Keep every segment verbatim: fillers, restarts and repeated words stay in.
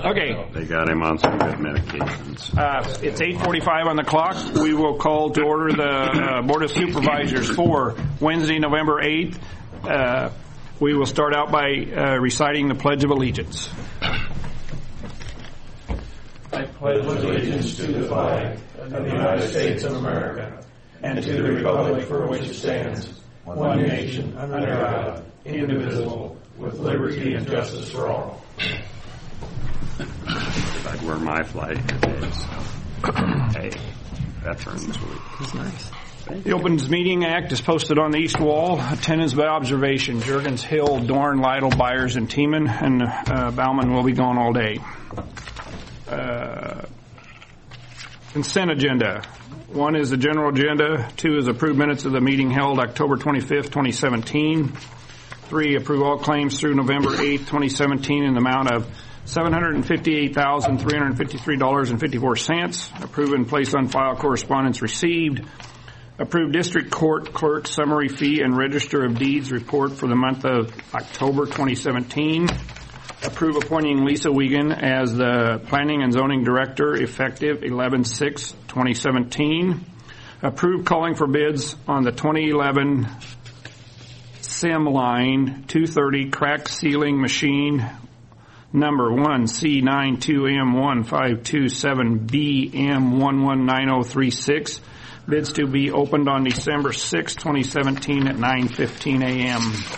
Okay. They got him on some good medications. Uh, it's eight forty-five on the clock. We will call to order the uh, Board of Supervisors for Wednesday, November eighth. Uh, we will start out by uh, reciting the Pledge of Allegiance. I pledge allegiance to the flag of the United States of America and to the republic for which it stands, one nation, under God, indivisible, with liberty and justice for all. I'd wear my flag today, so hey, Veterans Week. That's nice. The Opens Meeting Act is posted on the east wall. Attendance by observation. Juergens, Hill, Dorn, Lytle, Byers, and Tiemann, and uh, Bauman will be gone all day. Uh, consent agenda. One is the general agenda. Two is approved minutes of the meeting held October twenty-fifth, twenty seventeen. Three, approve all claims through November eighth, twenty seventeen in the amount of seven hundred fifty-eight thousand, three hundred fifty-three dollars and fifty-four cents. Approve and place on file correspondence received. Approve district court clerk summary fee and register of deeds report for the month of October twenty seventeen. Approve appointing Lisa Wiegand as the Planning and Zoning Director effective eleven six twenty seventeen. Approve calling for bids on the twenty eleven Sim Line two thirty crack sealing machine number one C nine two M one five two seven B M one one nine zero three six. Bids to be opened on December sixth, twenty seventeen at nine fifteen a.m.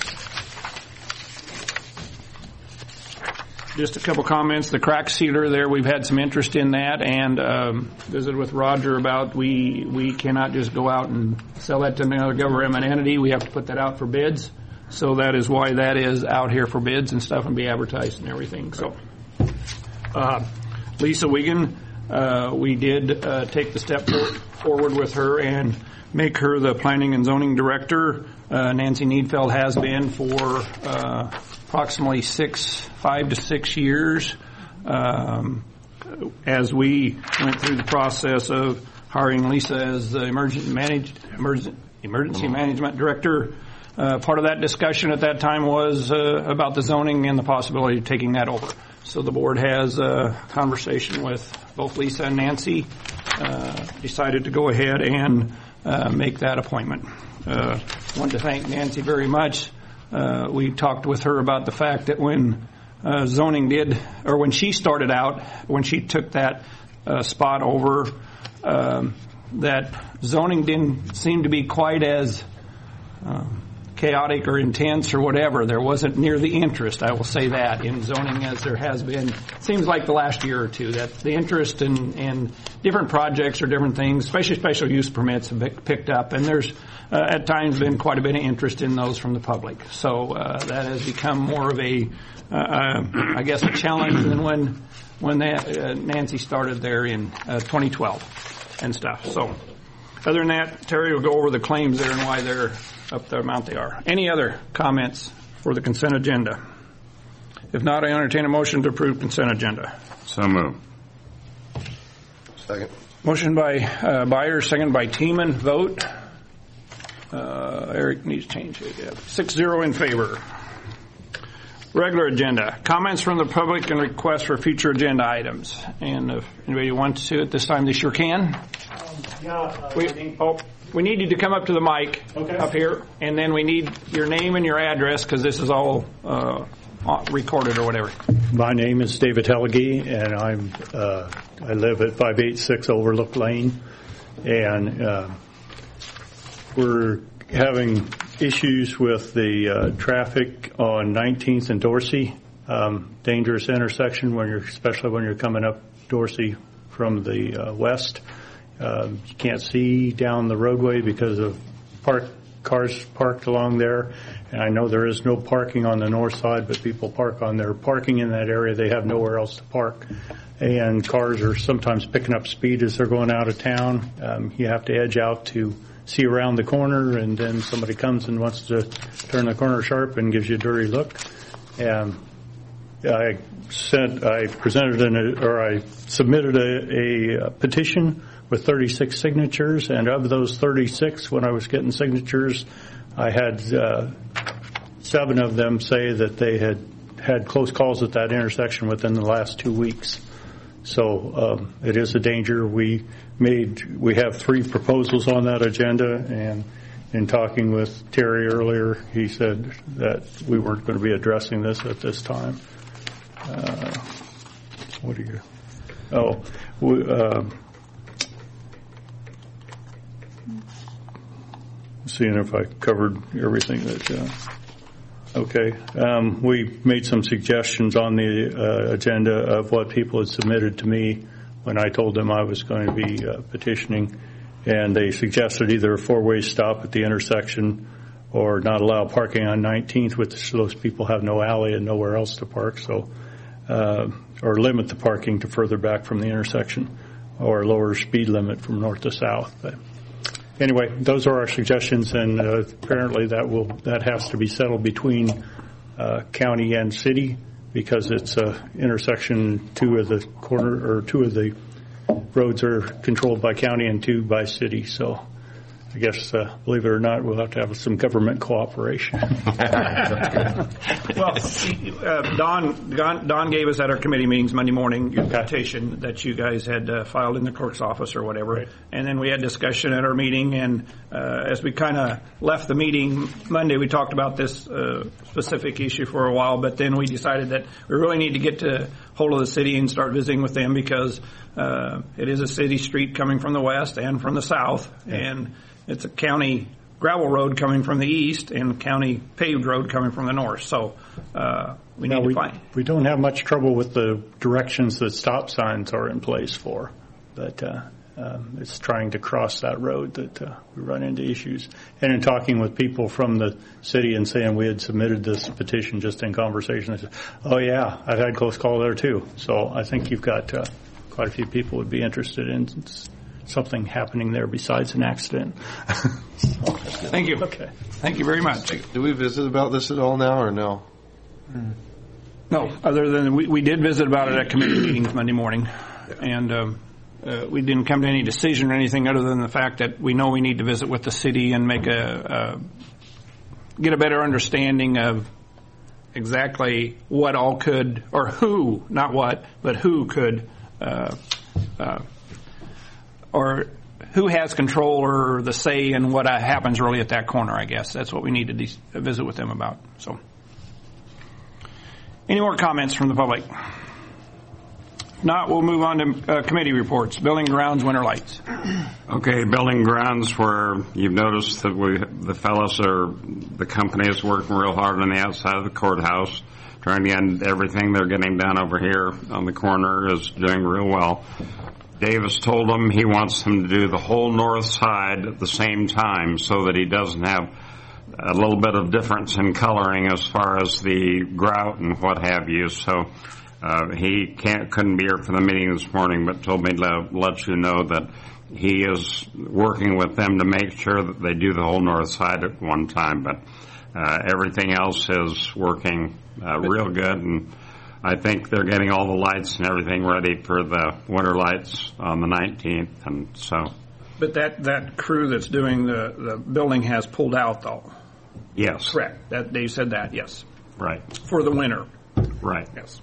Just a couple comments. The crack sealer there, we've had some interest in that, and um, visited with Roger about we we cannot just go out and sell that to another government entity. We have to put that out for bids. So that is why that is out here for bids and stuff and be advertised and everything. So, uh, Lisa Wiegand, uh, we did uh, take the step for, forward with her and make her the Planning and Zoning Director. Uh, Nancy Needfeld has been for uh, approximately six, five to six years. Um, as we went through the process of hiring Lisa as the emergency, manage, emergency, emergency management director, uh, part of that discussion at that time was uh, about the zoning and the possibility of taking that over. So the board has a conversation with both Lisa and Nancy, uh, decided to go ahead and uh, make that appointment. Uh, I want to thank Nancy very much. Uh, we talked with her about the fact that when uh, zoning did, or when she started out, when she took that uh, spot over, um, that zoning didn't seem to be quite as um, chaotic or intense or whatever. There wasn't near the interest, I will say that, in zoning as there has been, seems like the last year or two, that the interest in, in different projects or different things, especially special use permits, have picked up, and there's uh, at times been quite a bit of interest in those from the public. So uh, that has become more of a, uh, uh, I guess, a challenge than when when that, uh, Nancy started there in uh, twenty twelve and stuff. So other than that, Terry will go over the claims there and why they're up the amount they are. Any other comments for the consent agenda? If not, I entertain a motion to approve consent agenda. So moved. Second. Motion by uh, Byers, second by Tiemann. Vote. Uh, Eric needs to change it. Yeah. Six zero in favor. Regular agenda. Comments from the public and requests for future agenda items. And if anybody wants to at this time, they sure can. Um, yeah, uh, we, oh, we need you to come up to the mic okay. up here, and then we need your name and your address because this is all uh, recorded or whatever. My name is David Helge, and I'm uh, I live at five eighty-six Overlook Lane, and uh, we're having issues with the uh, traffic on nineteenth and Dorsey. Um, dangerous intersection when you're, especially when you're coming up Dorsey from the uh, west. Um, you can't see down the roadway because of park cars parked along there. And I know there is no parking on the north side, but people park on their parking in that area. They have nowhere else to park. And cars are sometimes picking up speed as they're going out of town. Um, you have to edge out to see around the corner, and then somebody comes and wants to turn the corner sharp and gives you a dirty look. Um, I sent, I presented an, or I submitted a, a petition with thirty-six signatures, and of those thirty-six, when I was getting signatures, I had uh, seven of them say that they had had close calls at that intersection within the last two weeks. So um, it is a danger. We made we have three proposals on that agenda, and in talking with Terry earlier, he said that we weren't going to be addressing this at this time. Uh, what are you? Oh, we, uh, seeing if I covered everything that. Uh, Okay. Um, we made some suggestions on the uh, agenda of what people had submitted to me when I told them I was going to be uh, petitioning, and they suggested either a four-way stop at the intersection or not allow parking on nineteenth, which those people have no alley and nowhere else to park, so uh, or limit the parking to further back from the intersection, or lower speed limit from north to south. But anyway, those are our suggestions, and uh, apparently that will that has to be settled between uh, county and city, because it's a intersection. Two of the corner or two of the roads are controlled by county and two by city. So I guess, uh, believe it or not, we'll have to have some government cooperation. Well, uh, Don, Don Don gave us at our committee meetings Monday morning your petition that you guys had uh, filed in the clerk's office or whatever. Right. And then we had discussion at our meeting, and uh, as we kind of left the meeting Monday, we talked about this uh, specific issue for a while, but then we decided that we really need to get to hold of the city and start visiting with them, because uh, it is a city street coming from the west and from the south, yeah. and it's a county gravel road coming from the east and county paved road coming from the north. So uh, we need now, to we, find. We don't have much trouble with the directions that stop signs are in place for, but uh, um, it's trying to cross that road that uh, we run into issues. And in talking with people from the city and saying we had submitted this petition just in conversation, they said, oh yeah, I've had close call there too. So I think you've got uh, quite a few people would be interested in something happening there besides an accident. So, thank you. Okay. Thank you very much. Do we visit about this at all now, or no? No, other than we, we did visit about it at committee meetings Monday morning, and um, uh, we didn't come to any decision or anything other than the fact that we know we need to visit with the city and make a, a get a better understanding of exactly what all could, or who, not what, but who could uh, uh, or who has control or the say in what uh, happens really at that corner, I guess. That's what we need to de- visit with them about. So, any more comments from the public? If not, we'll move on to uh, committee reports. Building grounds, winter lights. Okay, building grounds, where you've noticed that we, the fellows are, the company is working real hard on the outside of the courthouse, trying to get everything they're getting done over here on the corner is doing real well. Davis told him he wants them to do the whole north side at the same time so that he doesn't have a little bit of difference in coloring as far as the grout and what have you. So uh, he can't couldn't be here for the meeting this morning, but told me to let you know that he is working with them to make sure that they do the whole north side at one time. But uh, everything else is working uh, real good, and I think they're getting all the lights and everything ready for the winter lights on the nineteenth, and so. But that, that crew that's doing the, the building has pulled out, though. Yes. Correct. That Dave said that. Yes. Right. For the winter. Right. Yes.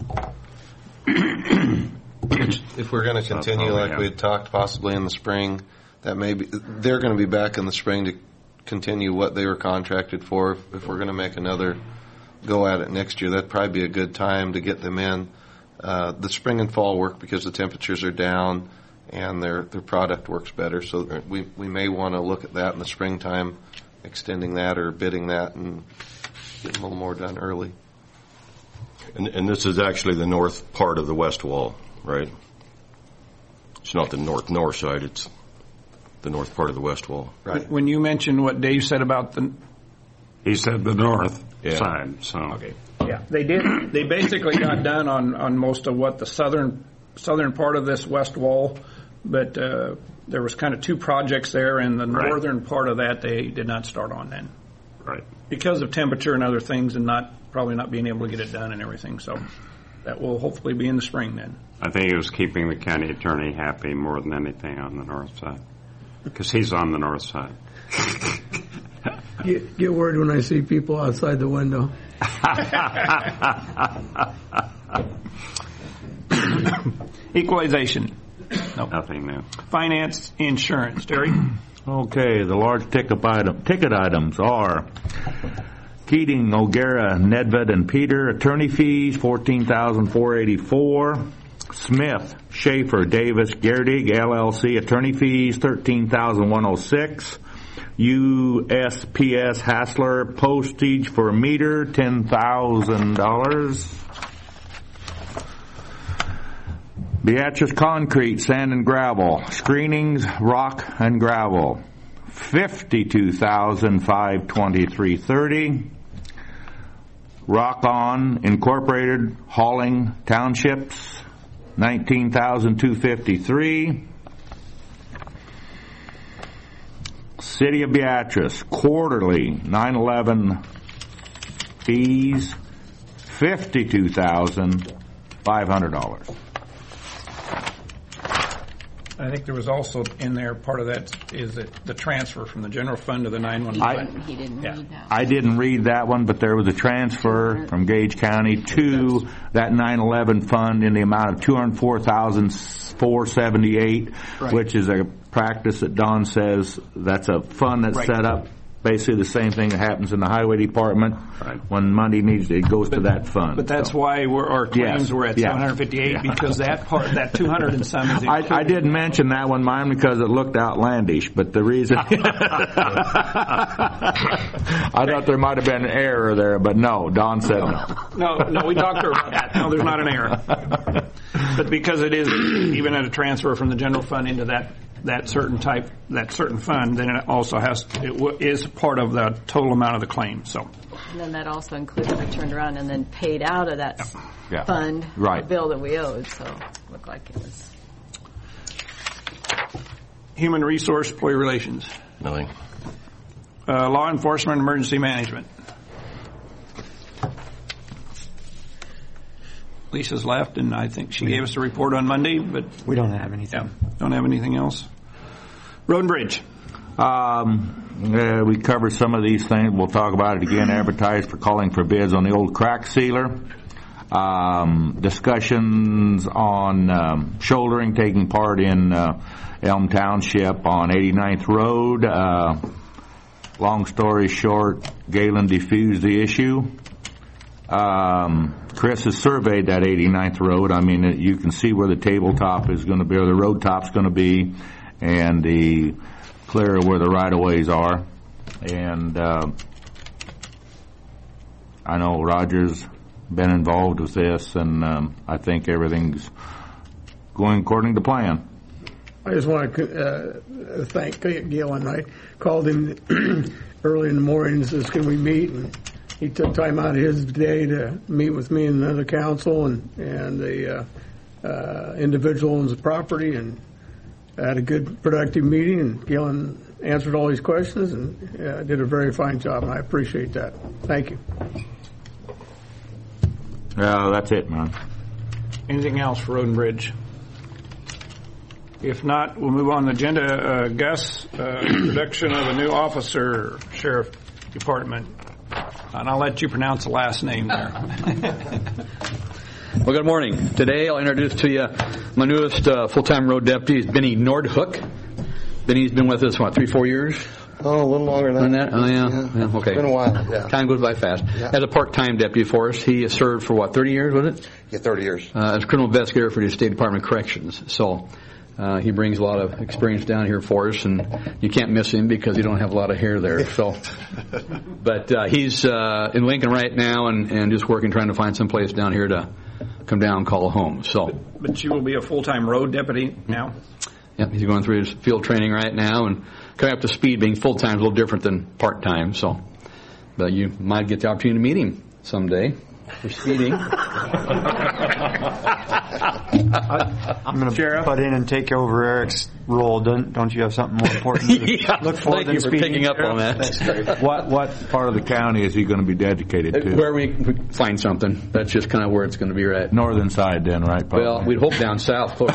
If we're going to continue like we had talked possibly in the spring, that may be, they're going to be back in the spring to continue what they were contracted for. If, if we're going to make another go at it next year, that'd probably be a good time to get them in. Uh, the spring and fall work because the temperatures are down and their their product works better. So we we may want to look at that in the springtime, extending that or bidding that and getting a little more done early. And, and this is actually the north part of the west wall, right? It's not the north-north side, it's the north part of the west wall. Right. When you mentioned what Dave said about the... He said the north yeah. side, so. Okay. Yeah, they did. They basically got done on, on most of what the southern southern part of this west wall, but uh, there was kind of two projects there, and the right. northern part of that they did not start on then. Right. Because of temperature and other things, and not probably not being able to get it done and everything. So that will hopefully be in the spring then. I think he was keeping the county attorney happy more than anything on the north side, because he's on the north side. Get, get word when I see people outside the window. Equalization. No. Nothing new. Finance, insurance. Terry? Okay, the large ticket item ticket items are Keating, O'Gara, Nedved, and Peter. Attorney fees, fourteen thousand four hundred eighty-four dollars. Smith, Schaefer, Davis, Gerdig, L L C. Attorney fees, thirteen thousand one hundred six dollars. U S P S Hassler, postage for a meter, ten thousand dollars. Beatrice Concrete, sand and gravel. Screenings, rock and gravel, fifty-two thousand five hundred twenty-three dollars and thirty cents. Rock On Incorporated, hauling townships, nineteen thousand two hundred fifty-three dollars. City of Beatrice, quarterly nine eleven fees, fifty-two thousand five hundred dollars. I think there was also in there, part of that is that the transfer from the general fund to the nine one one. He didn't Yeah. read that. I didn't read that one, but there was a transfer from Gage County to that nine eleven fund in the amount of two hundred four thousand four hundred seventy-eight dollars, Right. which is a practice that Don says that's a fund that's Right. set up. Basically the same thing that happens in the highway department. Right. When money needs, it goes to that fund. But that's So. why we're, our claims Yes. were at Yeah. seven hundred fifty-eight Yeah. because that part, that two hundred and some is I, included. I didn't mention that one, mine, because it looked outlandish, but the reason... I thought there might have been an error there, but no, Don said no. No, no, we talked to her about that. No, there's not an error. But because it is even at a transfer from the general fund into that that certain type, that certain fund, then it also has, it w- is part of the total amount of the claim, so. And then that also included, we turned around and then paid out of that Yeah. fund Right. the bill that we owed, so it looked like it was. Human resource, employee relations, Nothing. uh, law enforcement, emergency management. Lisa's left, and I think she gave us a report on Monday, but We don't have anything. yeah, don't have anything else. Road and Bridge. Um, uh, we covered some of these things. We'll talk about it again. Advertised for calling for bids on the old crack sealer. Um, discussions on um, shouldering taking part in uh, Elm Township on eighty-ninth Road. Uh, long story short, Galen diffused the issue. Um, Chris has surveyed that eighty-ninth Road. I mean, you can see where the tabletop is going to be, or the road top's going to be, and the clear where the right-of-ways are. And uh, I know Roger's been involved with this, and um, I think everything's going according to plan. I just want to uh, thank Galen. I called him early in the morning and says, can we meet? And he took time out of his day to meet with me and another council and, and the uh, uh, individual owns the property, and had a good, productive meeting, and Galen answered all these questions and uh, did a very fine job, and I appreciate that. Thank you. Uh, that's it, man. Anything else for Road and Bridge? If not, we'll move on to the agenda. Uh, Gus, uh, introduction of a new officer, Sheriff Department. And I'll let you pronounce the last name there. Well, good morning. Today I'll introduce to you my newest uh, full-time road deputy, is Benny Nordhook. Benny's been with us, what, three, four years? Oh, a little longer than that. Oh, yeah. Yeah. yeah. Okay. It's been a while, yeah. Time goes by fast. Yeah. As a part-time deputy for us, he has served for, what, thirty years, was it? Yeah, thirty years. Uh, as criminal investigator for the State Department of Corrections. So uh, he brings a lot of experience down here for us, and you can't miss him because you don't have a lot of hair there. So, But uh, he's uh, in Lincoln right now and, and just working, trying to find some place down here to come down and call home. So, But, but you will be a full-time road deputy now? yeah, he's going through his field training right now and coming up to speed. Being full-time is a little different than part-time. So, but you might get the opportunity to meet him someday for speeding. I I'm going to Sheriff? butt in and take over Eric's role. Don't don't you have something more important to Yeah. look for Thank than you for speaking? picking up on that. That's great. What what part of the county is he going to be dedicated to? Where we we find something. That's just kind of where it's going to be at. Northern side, then, right? Probably. Well, we'd hope down south. Closer.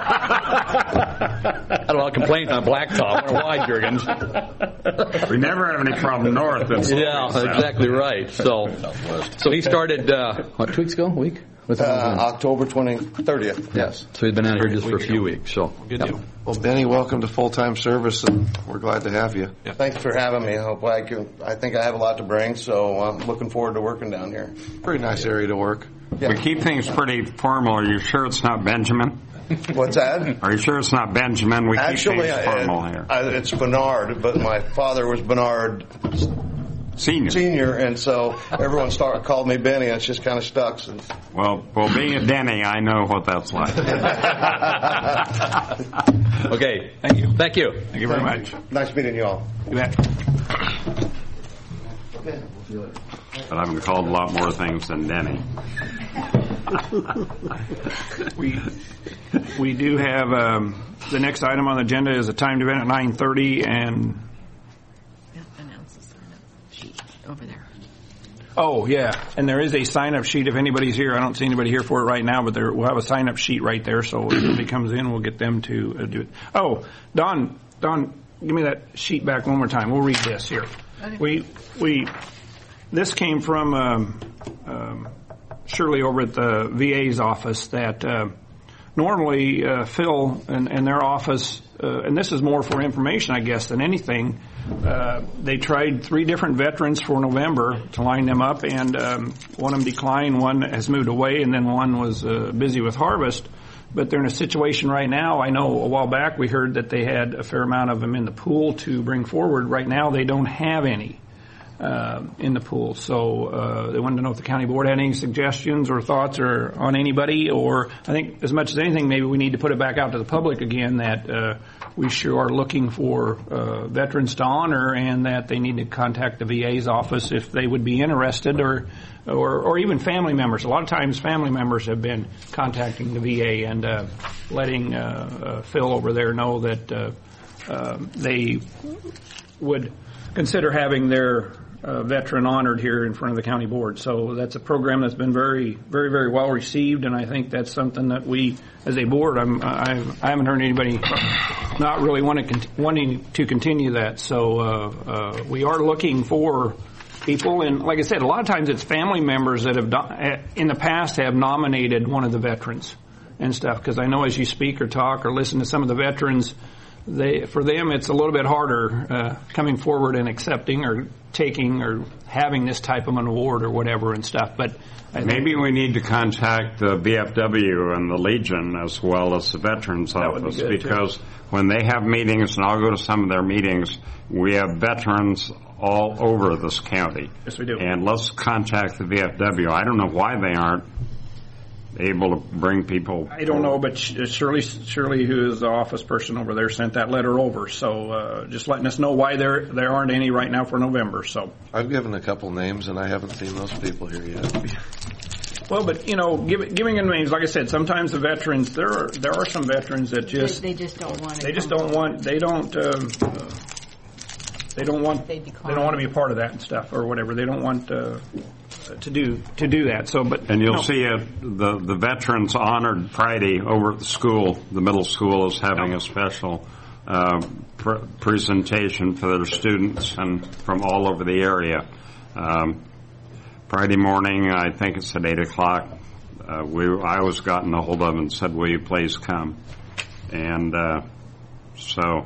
I don't want to complain on Blacktop. I don't know why, Jurgens. We never have any problem north. That's Yeah, exactly right. So, so he started uh, what two weeks ago? A week? What's Uh, that? October twentieth, thirtieth. Yes. So he's been out here just for a few weeks. So Good yep. deal. Well, Benny, welcome to full-time service, and we're glad to have you. Thanks for having me. I hope I can. I think I have a lot to bring, so I'm looking forward to working down here. Pretty nice area to work. We keep things pretty formal. Are you sure it's not Benjamin? What's that? Are you sure it's not Benjamin? We Actually, keep things formal I, here. I, it's Bernard, but my father was Bernard Senior. Senior, and so everyone started called me Benny, and it's just kind of stuck. So. Well, well, being a Denny, I know what that's like. Okay. Thank you. Thank you. Thank you very much. Nice meeting you all. You bet. But I've been called a lot more things than Denny. We we do have um, the next item on the agenda is a timed event at nine thirty, and Announce the sign-up sheet over there. oh yeah, and there is a sign-up sheet if anybody's here. I don't see anybody here for it right now, but there we'll have a sign-up sheet right there. So if somebody comes in, we'll get them to uh, do it. Oh, Don, Don, give me that sheet back one more time. We'll read this here. Okay. We we this came from um, um, Shirley over at the V A's office that uh, normally uh, Phil and, and their office, uh, and this is more for information, I guess, than anything. Uh, they tried three different veterans for November to line them up, and um, one of them declined, one has moved away, and then one was uh, busy with harvest. But they're in a situation right now. I know a while back we heard that they had a fair amount of them in the pool to bring forward. Right now they don't have any uh, in the pool. So uh, they wanted to know if the county board had any suggestions or thoughts or on anybody. Or I think as much as anything, maybe we need to put it back out to the public again that uh, we sure are looking for uh, veterans to honor, and that they need to contact the V A's office if they would be interested, or Or, or even family members. A lot of times family members have been contacting the V A and uh, letting uh, uh, Phil over there know that uh, uh, they would consider having their uh, veteran honored here in front of the county board. So that's a program that's been very, very, very well received, and I think that's something that we, as a board, I'm, I've, I haven't heard anybody not really want to cont- wanting to continue that. So uh, uh, we are looking for people, and like I said, a lot of times it's family members that have do- in the past have nominated one of the veterans and stuff, because I know as you speak or talk or listen to some of the veterans, they for them it's a little bit harder uh, coming forward and accepting or taking or having this type of an award or whatever and stuff. But I maybe we need to contact the V F W and the Legion as well as the Veterans That would be Office, good, because when they have meetings, and I'll go to some of their meetings, we have veterans all over this county. Yes, we do. And let's contact the V F W. I don't know why they aren't able to bring people. I don't know, but Shirley, Shirley, who is the office person over there, sent that letter over. So uh, just letting us know why there there aren't any right now for November. So I've given a couple names, and I haven't seen those people here yet. well, but you know, give, giving them names, like I said, sometimes the veterans there are there are some veterans that just They, they just don't want to. they just don't want they don't. Um, uh, They don't want. They They, decline. don't want to be a part of that and stuff or whatever. They don't want uh, to do to do that. So, but And you'll no. see it, the the veterans honored Friday over at the school. The middle school is having a special uh, pr- presentation for their students and from all over the area. Um, Friday morning, I think it's at eight o'clock. Uh, we I was gotten a hold of and said, "Will you please come?" And uh, so.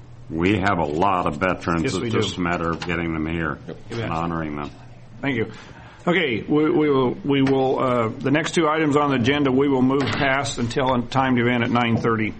We have a lot of veterans. Yes, we it's do. just a matter of getting them here You bet. and honoring them. Thank you. Okay, we, we will. We will. Uh, the next two items on the agenda we will move past until a timed event at nine thirty.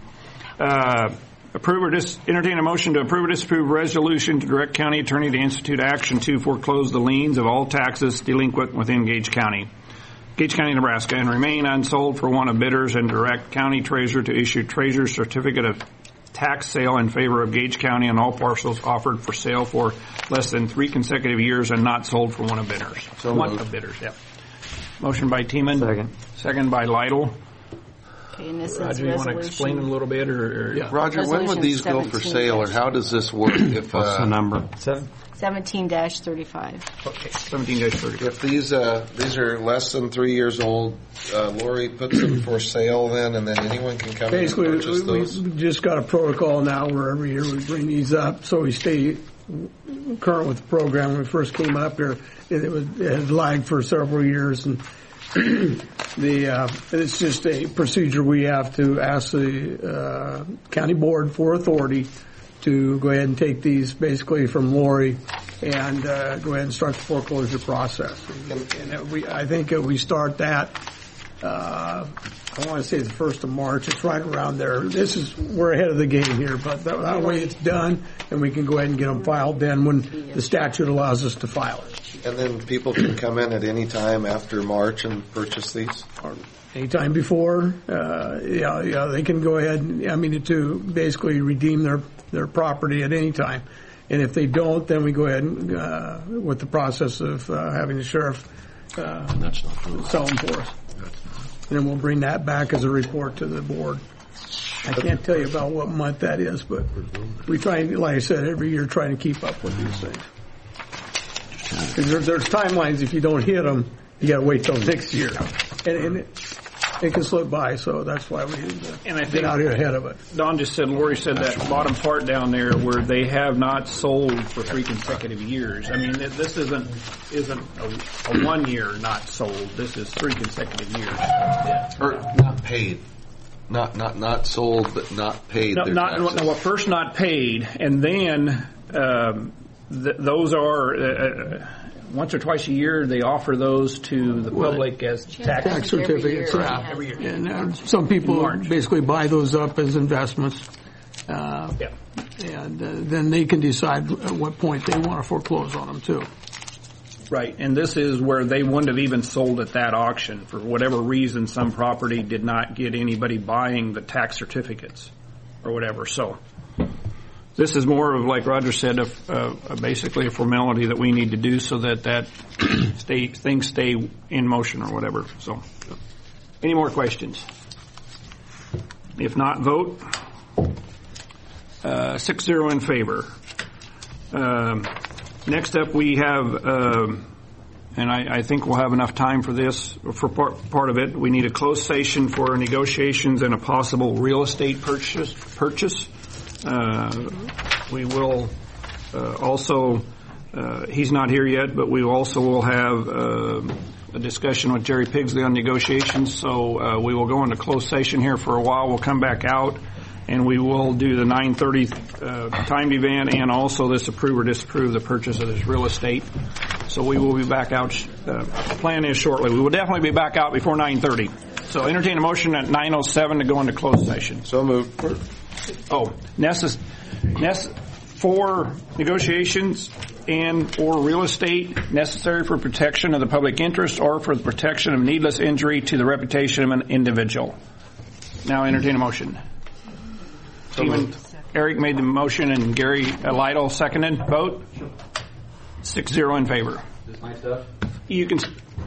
Uh, approve or dis, entertain a motion to approve or disapprove resolution to direct county attorney to institute action to foreclose the liens of all taxes delinquent within Gage County, Gage County, Nebraska, and remain unsold for one of bidders, and direct county treasurer to issue treasurer's certificate of tax sale in favor of Gage County on all parcels offered for sale for less than three consecutive years and not sold for one of bidders. So one moved. of bidders, yeah. Motion by Teeman. Second. Second by Lytle. Okay, and this is Roger, you want to explain them a little bit, or, or Yeah. Roger, when would these go for sale, or how does this work? If What's the uh, number? Seven. seventeen dash thirty-five. okay, seventeen dash thirty. if these uh, these are less than three years old, uh, Lori puts them for sale then, and then anyone can come Basically, in and purchase we, those. we just got a protocol now where every year we bring these up, so we stay current with the program. When we first came up here, it, was, it had lagged for several years, and the uh, it's just a procedure we have to ask the uh, county board for authority to go ahead and take these basically from Lori and uh, go ahead and start the foreclosure process. And, and it, we, I think if we start that, uh, I want to say the first of March. It's right around there. This is we're ahead of the game here, but that, that way it's done, and we can go ahead and get them filed then when the statute allows us to file it. And then people can come in at any time after March and purchase these? Or anytime before, uh, yeah, yeah, they can go ahead and, I mean, to basically redeem their, their property at any time. And if they don't, then we go ahead and, uh, with the process of, uh, having the sheriff, uh, sell them for us. And then we'll bring that back as a report to the board. I can't tell you about what month that is, but we try, like I said, every year trying to keep up with these things. Because there, there's timelines, if you don't hit them, you got to wait till next year. And, and it, it can slip by, so that's why we need to And I get think out here ahead of it. Don just said, Lori said that bottom part down there where they have not sold for three consecutive years. I mean, th- this isn't isn't a, a one year not sold. This is three consecutive years. Yeah. Or not paid. Not not not sold, but not paid. No, their not taxes. no, well, first not paid, and then um, th- those are uh, once or twice a year they offer those to the public as tax. Tax certificates, Every year. yeah. Every year. And uh, some people March. basically buy those up as investments. Uh, Yeah. And uh, then they can decide at what point they want to foreclose on them, too. Right, and this is where they wouldn't have even sold at that auction. For whatever reason, some property did not get anybody buying the tax certificates or whatever. So this is more of, like Roger said, a, a, a basically a formality that we need to do so that that stay, things stay in motion or whatever. So any more questions? If not, vote. Uh, six zero in favor. Um, Next up, we have, uh, and I, I think we'll have enough time for this, for part, part of it. We need a closed session for negotiations and a possible real estate purchase. Purchase. Uh, we will uh, also, uh, he's not here yet, but we also will have uh, a discussion with Jerry Pigsley on negotiations. So uh, we will go into closed session here for a while. We'll come back out. And we will do the nine thirty uh, timed event and also this approve or disapprove the purchase of this real estate. So we will be back out, uh, plan is shortly. We will definitely be back out before nine thirty. So entertain a motion at nine oh seven to go into closed session. So moved. Oh, necess- nece- for negotiations and or real estate necessary for protection of the public interest or for the protection of needless injury to the reputation of an individual. Now entertain a motion. Steven, Eric made the motion and Gary uh, Lytle seconded. Vote. Six zero in favor. Is this my stuff? You can.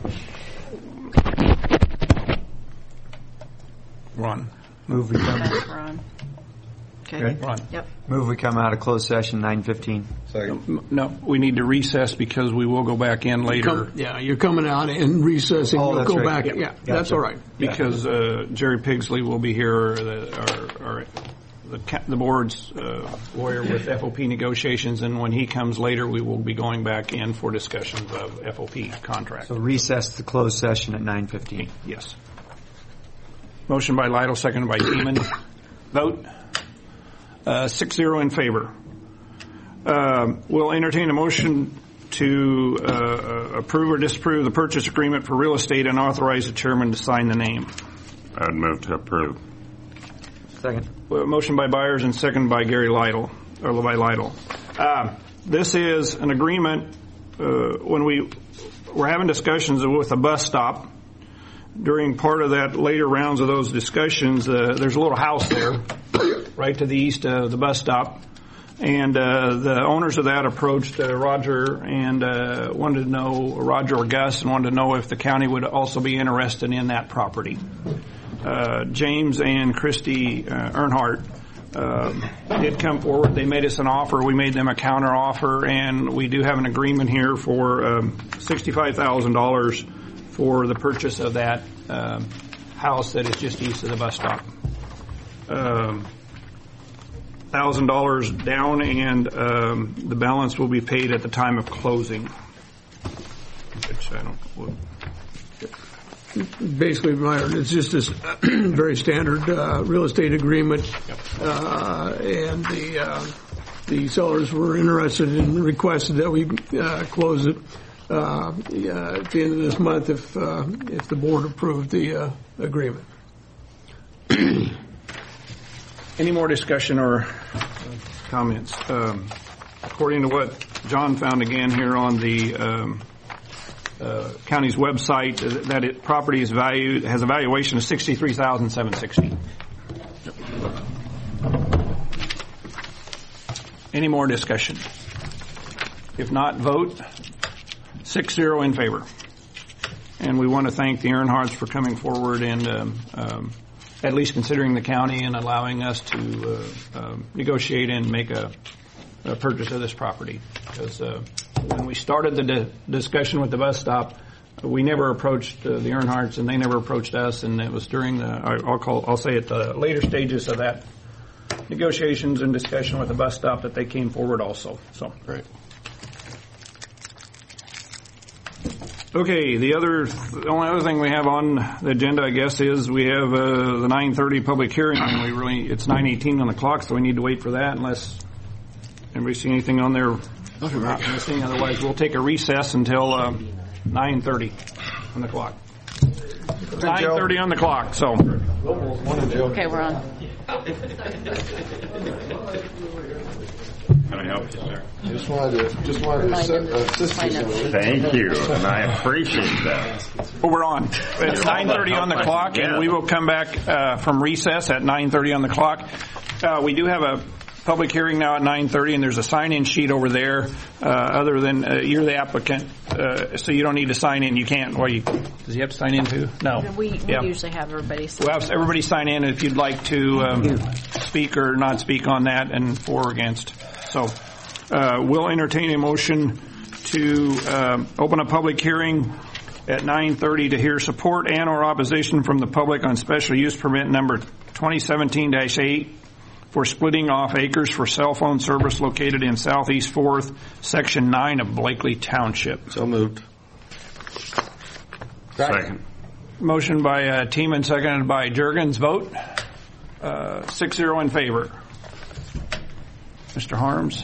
Ron. Move we come. That's Ron. Okay. Okay. Ron. Yep. Move we come out of closed session nine fifteen. Second. No, we need to recess because we will go back in later. Come, yeah, you're coming out and recessing. Oh, You'll that's go right. back. Yeah. Yeah, that's all right. Because uh, Jerry Pigsley will be here, or the, or, or the, ca- the board's uh, lawyer with F O P negotiations, and when he comes later, we will be going back in for discussions of F O P contract. So recess the closed session at nine fifteen. Yes. Motion by Lytle, seconded by Teeman. Vote. Uh, six zero in favor. Uh, we'll entertain a motion to uh, approve or disapprove the purchase agreement for real estate and authorize the chairman to sign the name. I'd move to approve. Second. Well, motion by Byers and second by Gary Lytle, or by Lytle. Uh, this is an agreement uh, when we were having discussions with a bus stop. During part of that later rounds of those discussions, uh, there's a little house there right to the east of the bus stop. And uh, the owners of that approached uh, Roger and uh, wanted to know, Roger or Gus, and wanted to know if the county would also be interested in that property. uh, James and Christy uh, Earnhardt uh, did come forward. They made us an offer. We made them a counter offer, and we do have an agreement here for um, sixty-five thousand dollars for the purchase of that um, house that is just east of the bus stop. Um, one thousand dollars down, and um, the balance will be paid at the time of closing. Which I don't. Well, Basically, Myron, it's just this very standard uh, real estate agreement, uh, and the uh, the sellers were interested and requested that we uh, close it uh, uh, at the end of this month if uh, if the board approved the uh, agreement. Any more discussion or comments? Um, according to what John found again here on the um, uh, county's website, uh, that it, property is valued has a valuation of sixty-three thousand seven hundred sixty dollars. Any more discussion? If not, vote six zero in favor. And we want to thank the Earnhardts for coming forward and um, um, at least considering the county and allowing us to uh, uh, negotiate and make a, a purchase of this property. Because uh, when we started the di- discussion with the bus stop, we never approached uh, the Earnhardts, and they never approached us. And it was during the I'll call I'll say at the later stages of that negotiations and discussion with the bus stop that they came forward also. So Right. Okay, the other, the only other thing we have on the agenda, I guess, is we have uh, the nine thirty public hearing. And we really, it's nine eighteen on the clock, so we need to wait for that unless anybody see anything on there we're not missing. Otherwise, we'll take a recess until um, nine thirty on the clock. nine thirty on the clock, so. Okay, we're on. Can I help you, sir? Just wanted to, just wanted to set, assist you. Thank you, and I appreciate that. Well, we're on. It's nine thirty on the clock, and we will come back uh, from recess at nine thirty on the clock. Uh, we do have a public hearing now at nine thirty, and there's a sign-in sheet over there. Uh, other than uh, you're the applicant, uh, so you don't need to sign in. You can't. Well, you, does he have to sign in too? No. We, we yeah. usually have everybody sign We'll have everybody sign in if you'd like to um, speak or not speak on that, and for or against. So uh, we'll entertain a motion to um, open a public hearing at nine thirty to hear support and or opposition from the public on special use permit number twenty seventeen dash eight for splitting off acres for cell phone service located in Southeast fourth, Section nine of Blakely Township. So moved. Second. Motion by uh, Teeman, seconded by Juergens. Vote uh, six zero in favor. Mister Harms.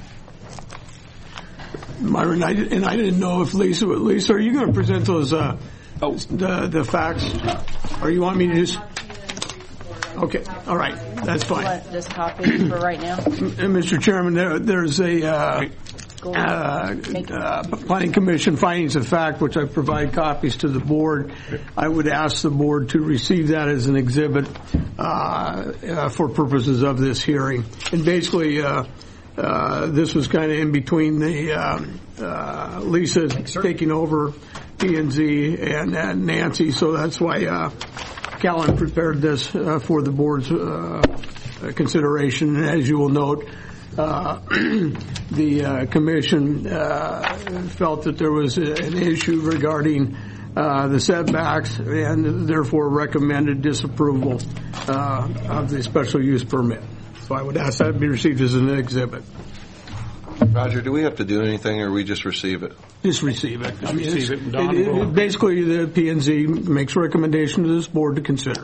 Myron, I, and I didn't know if Lisa, Lisa, are you going to present those, uh, oh, the, the facts? Or you want me to just, okay, all right, that's fine. Want this copy for right now? And Mister Chairman, there, there's a, uh, uh, uh, Planning Commission findings of fact, which I provide copies to the board. I would ask the board to receive that as an exhibit, uh, uh for purposes of this hearing. And basically, uh, Uh, this was kind of in between the um, uh, Lisa taking over P and Z and, and Nancy, so that's why uh, Callan prepared this uh, for the board's uh, consideration. And as you will note, uh, the uh, commission uh, felt that there was an issue regarding uh, the setbacks and therefore recommended disapproval uh, of the special use permit. So I would ask that be received as an exhibit. Roger, do we have to do anything, or we just receive it? Just receive it. Just receive it. it, it, it basically, the P and Z makes a recommendation to this board to consider.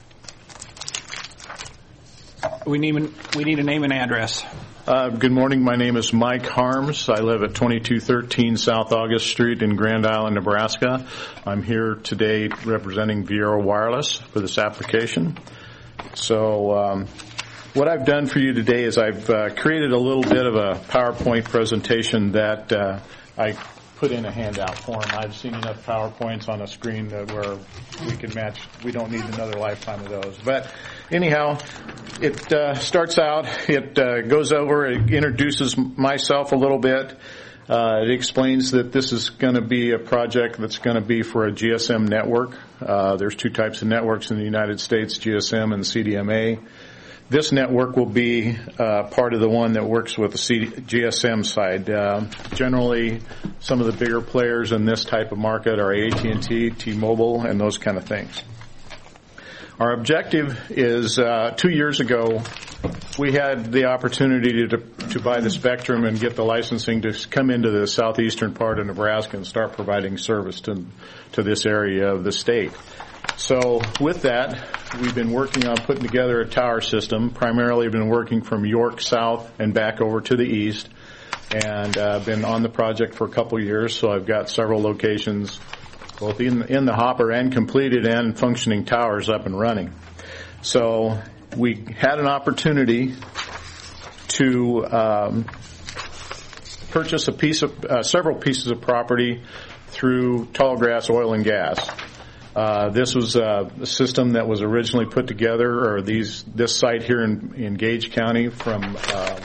We need we need a name and address. Uh, good morning. My name is Mike Harms. I live at twenty-two thirteen South August Street in Grand Island, Nebraska. I'm here today representing Viera Wireless for this application. So um, what I've done for you today is I've uh, created a little bit of a PowerPoint presentation that uh, I put in a handout form. I've seen enough PowerPoints on a screen that where we can match. We don't need another lifetime of those. But anyhow, it uh, starts out, it uh, goes over, it introduces myself a little bit. Uh, it explains that this is going to be a project that's going to be for a G S M network. Uh, there's two types of networks in the United States, G S M and C D M A. This network will be uh, part of the one that works with the C D- G S M side. Uh, generally, some of the bigger players in this type of market are A T and T, T-Mobile, and those kind of things. Our objective is, uh, two years ago, we had the opportunity to, to buy the spectrum and get the licensing to come into the southeastern part of Nebraska and start providing service to, to this area of the state. So with that, we've been working on putting together a tower system, primarily been working from York south and back over to the east, and uh, been on the project for a couple years, so I've got several locations, both in, in the hopper and completed and functioning towers up and running. So we had an opportunity to um, purchase a piece of, uh, several pieces of property through Tallgrass Oil and Gas. Uh, this was uh, a system that was originally put together, or these this site here in, in Gage County from, uh,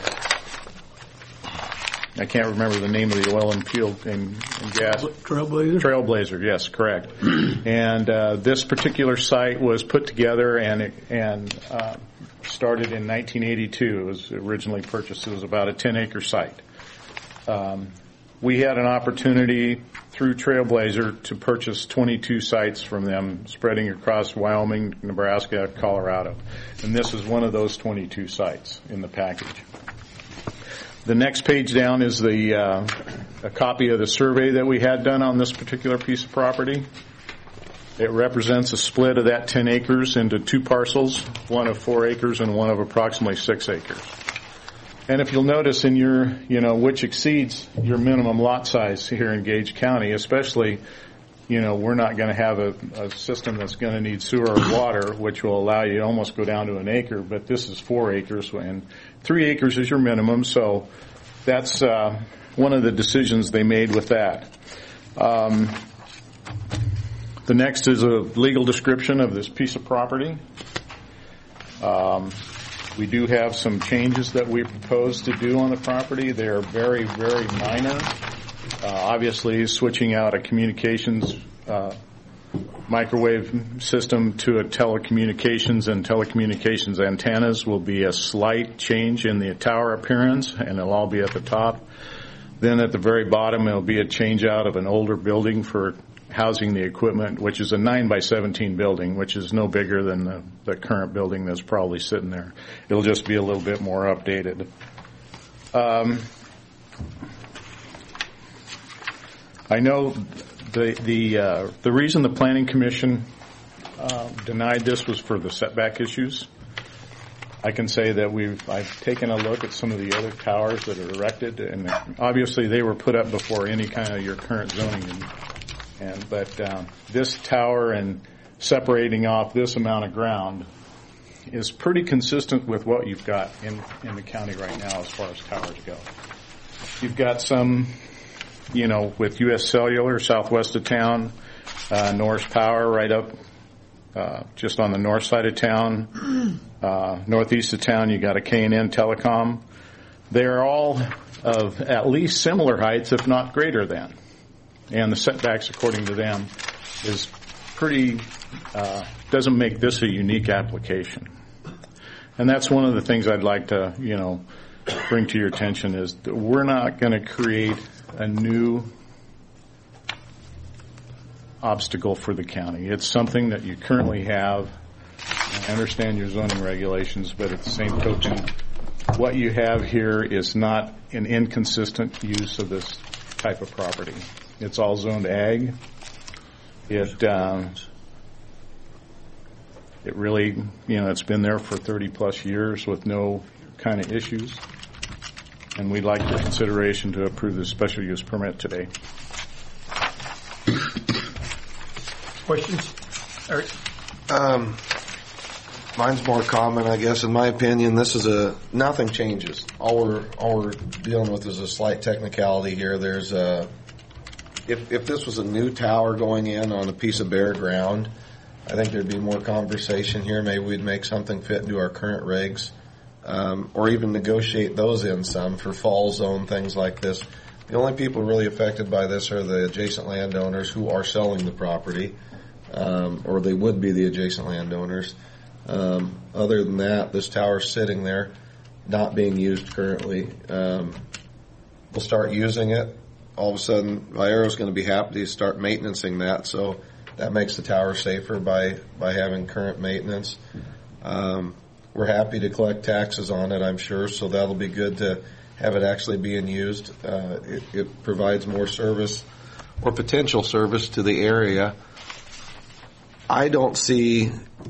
I can't remember the name of the oil and field and, and gas. Trailblazer? Trailblazer, yes, correct. And uh, this particular site was put together and it, and uh, started in nineteen eighty-two. It was originally purchased. It was about a ten acre site. Um, we had an opportunity through Trailblazer to purchase twenty-two sites from them, spreading across Wyoming, Nebraska, Colorado. And this is one of those twenty-two sites in the package. The next page down is the uh, a copy of the survey that we had done on this particular piece of property. It represents a split of that ten acres into two parcels, one of four acres and one of approximately six acres. And if you'll notice in your, you know, which exceeds your minimum lot size here in Gage County, especially, you know, we're not going to have a, a system that's going to need sewer or water, which will allow you to almost go down to an acre, but this is four acres, and three acres is your minimum, so that's uh, one of the decisions they made with that. Um, the next is a legal description of this piece of property. Um, We do have some changes that we propose to do on the property. They are very, very minor. Uh, obviously, switching out a communications uh, microwave system to a telecommunications and telecommunications antennas will be a slight change in the tower appearance, and it'll all be at the top. Then at the very bottom, it'll be a change out of an older building for housing the equipment, which is a nine by seventeen building, which is no bigger than the, the current building that's probably sitting there. It'll just be a little bit more updated. Um, I know the the uh, the reason the Planning Commission uh, denied this was for the setback issues. I can say that we've I've taken a look at some of the other towers that are erected, and obviously they were put up before any kind of your current zoning. And, And, but uh, this tower and separating off this amount of ground is pretty consistent with what you've got in, in the county right now as far as towers go. You've got some, you know, with U S Cellular southwest of town, uh, Norris Power right up uh, just on the north side of town, uh, northeast of town you got a K and N Telecom. They're all of at least similar heights, if not greater than. And the setbacks, according to them, is pretty, uh, doesn't make this a unique application. And that's one of the things I'd like to, you know, bring to your attention is that we're not going to create a new obstacle for the county. It's something that you currently have. I understand your zoning regulations, but at the same token, what you have here is not an inconsistent use of this type of property. It's all zoned ag. It um, it really, you know, it's been there for thirty plus years with no kind of issues. And we'd like your consideration to approve the special use permit today. Questions? Eric? Um, mine's more common, I guess. In my opinion, this is a nothing changes. All we're all we're dealing with is a slight technicality here. There's a If, if this was a new tower going in on a piece of bare ground, I think there'd be more conversation here. Maybe we'd make something fit into our current regs, um, or even negotiate those in some for fall zone, things like this. the only people really affected by this are the adjacent landowners who are selling the property, um, or they would be the adjacent landowners. Um, other than that, this tower's sitting there, not being used currently. Um, we'll start using it. All of a sudden, Viero's going to be happy to start maintaining that, so that makes the tower safer by, by having current maintenance. Um, we're happy to collect taxes on it, I'm sure, so that'll be good to have it actually being used. Uh, it, it provides more service or potential service to the area. I don't see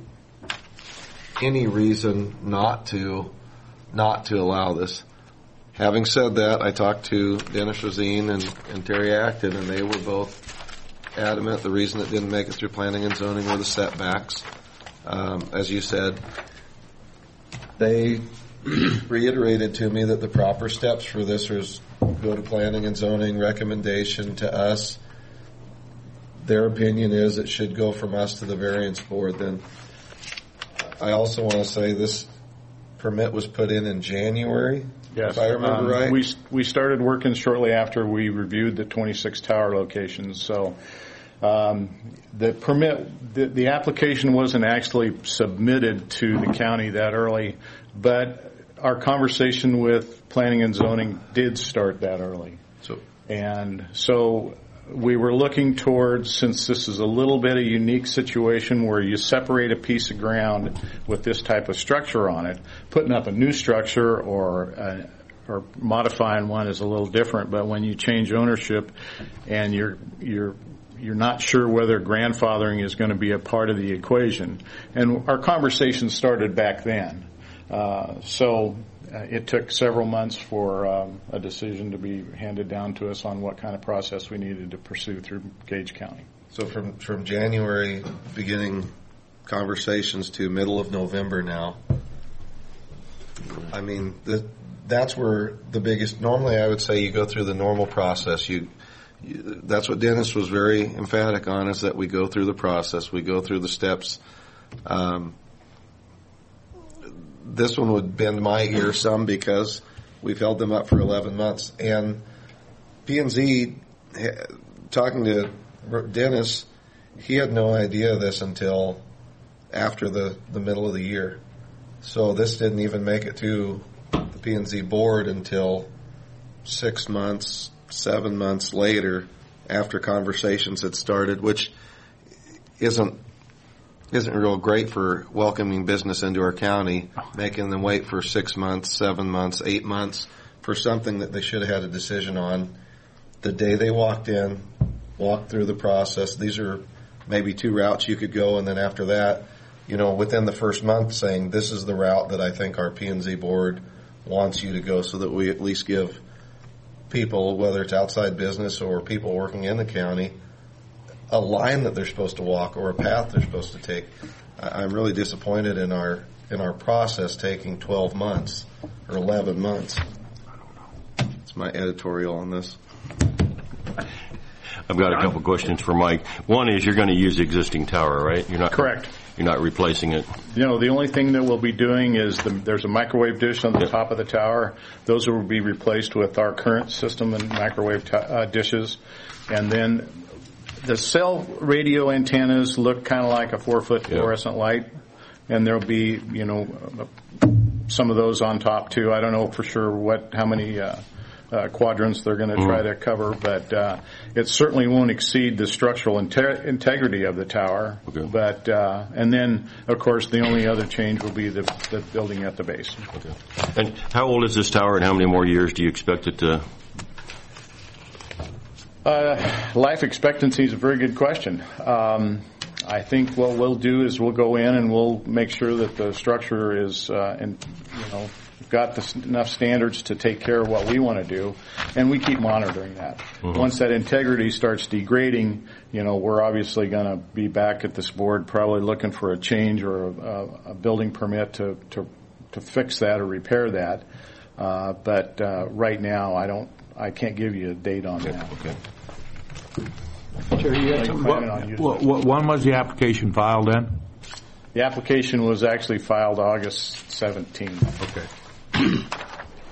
any reason not to not to allow this. Having said that, I talked to Dennis Rosine and, and Terry Acton, and they were both adamant the reason it didn't make it through planning and zoning were the setbacks. Um, as you said, they reiterated to me that the proper steps for this is go to planning and zoning, recommendation to us. Their opinion is it should go from us to the variance board. Then I also want to say this permit was put in in January, yes, if I remember um, right. We we started working shortly after we reviewed the twenty-six tower locations. So um, the permit, the, the application wasn't actually submitted to the county that early, but our conversation with planning and zoning did start that early. So, and so we were looking towards, since this is a little bit a unique situation where you separate a piece of ground with this type of structure on it, putting up a new structure or uh, or modifying one is a little different. But when you change ownership and you're you're you're not sure whether grandfathering is going to be a part of the equation, and our conversation started back then. Uh, so uh, it took several months for um, a decision to be handed down to us on what kind of process we needed to pursue through Gage County. So from, from January beginning conversations to middle of November now, I mean, the, that's where the biggest, normally I would say you go through the normal process. You, you that's what Dennis was very emphatic on, is that we go through the process, we go through the steps. Um, This one would bend my ear some because we've held them up for eleven months. And P and Z, talking to Dennis, he had no idea of this until after the, the middle of the year. So this didn't even make it to the P and Z board until six months, seven months later after conversations had started, which isn't isn't real great for welcoming business into our county, making them wait for six months, seven months, eight months for something that they should have had a decision on the day they walked in, walked through the process. These are maybe two routes you could go, and then after that, you know, within the first month saying this is the route that I think our P and Z board wants you to go, so that we at least give people, whether it's outside business or people working in the county, a line that they're supposed to walk or a path they're supposed to take. I'm really disappointed in our in our process taking twelve months or eleven months. That's my editorial on this. I've got a couple questions for Mike. One is you're going to use the existing tower, right? You're not correct. You're not replacing it. You know, the only thing that we'll be doing is the, there's a microwave dish on the top of the tower. Those will be replaced with our current system and microwave t- uh, dishes, and then the cell radio antennas look kind of like a four-foot fluorescent yep. light, and there'll be, you know, some of those on top too. I don't know for sure what how many uh, uh, quadrants they're going to mm. try to cover, but uh, it certainly won't exceed the structural inte- integrity of the tower. Okay. But uh, and then, of course, the only other change will be the, the building at the base. Okay. And how old is this tower, and how many more years do you expect it to? Uh, life expectancy is a very good question. Um, I think what we'll do is we'll go in and we'll make sure that the structure is, uh, and you know, got the, enough standards to take care of what we want to do, and we keep monitoring that. Mm-hmm. Once that integrity starts degrading, you know, we're obviously going to be back at this board, probably looking for a change or a, a building permit to to to fix that or repair that. Uh, but uh, right now, I don't. I can't give you a date on that. Okay. Sure, you had some, what, what, when was the application filed then? The application was actually filed August seventeenth. Okay.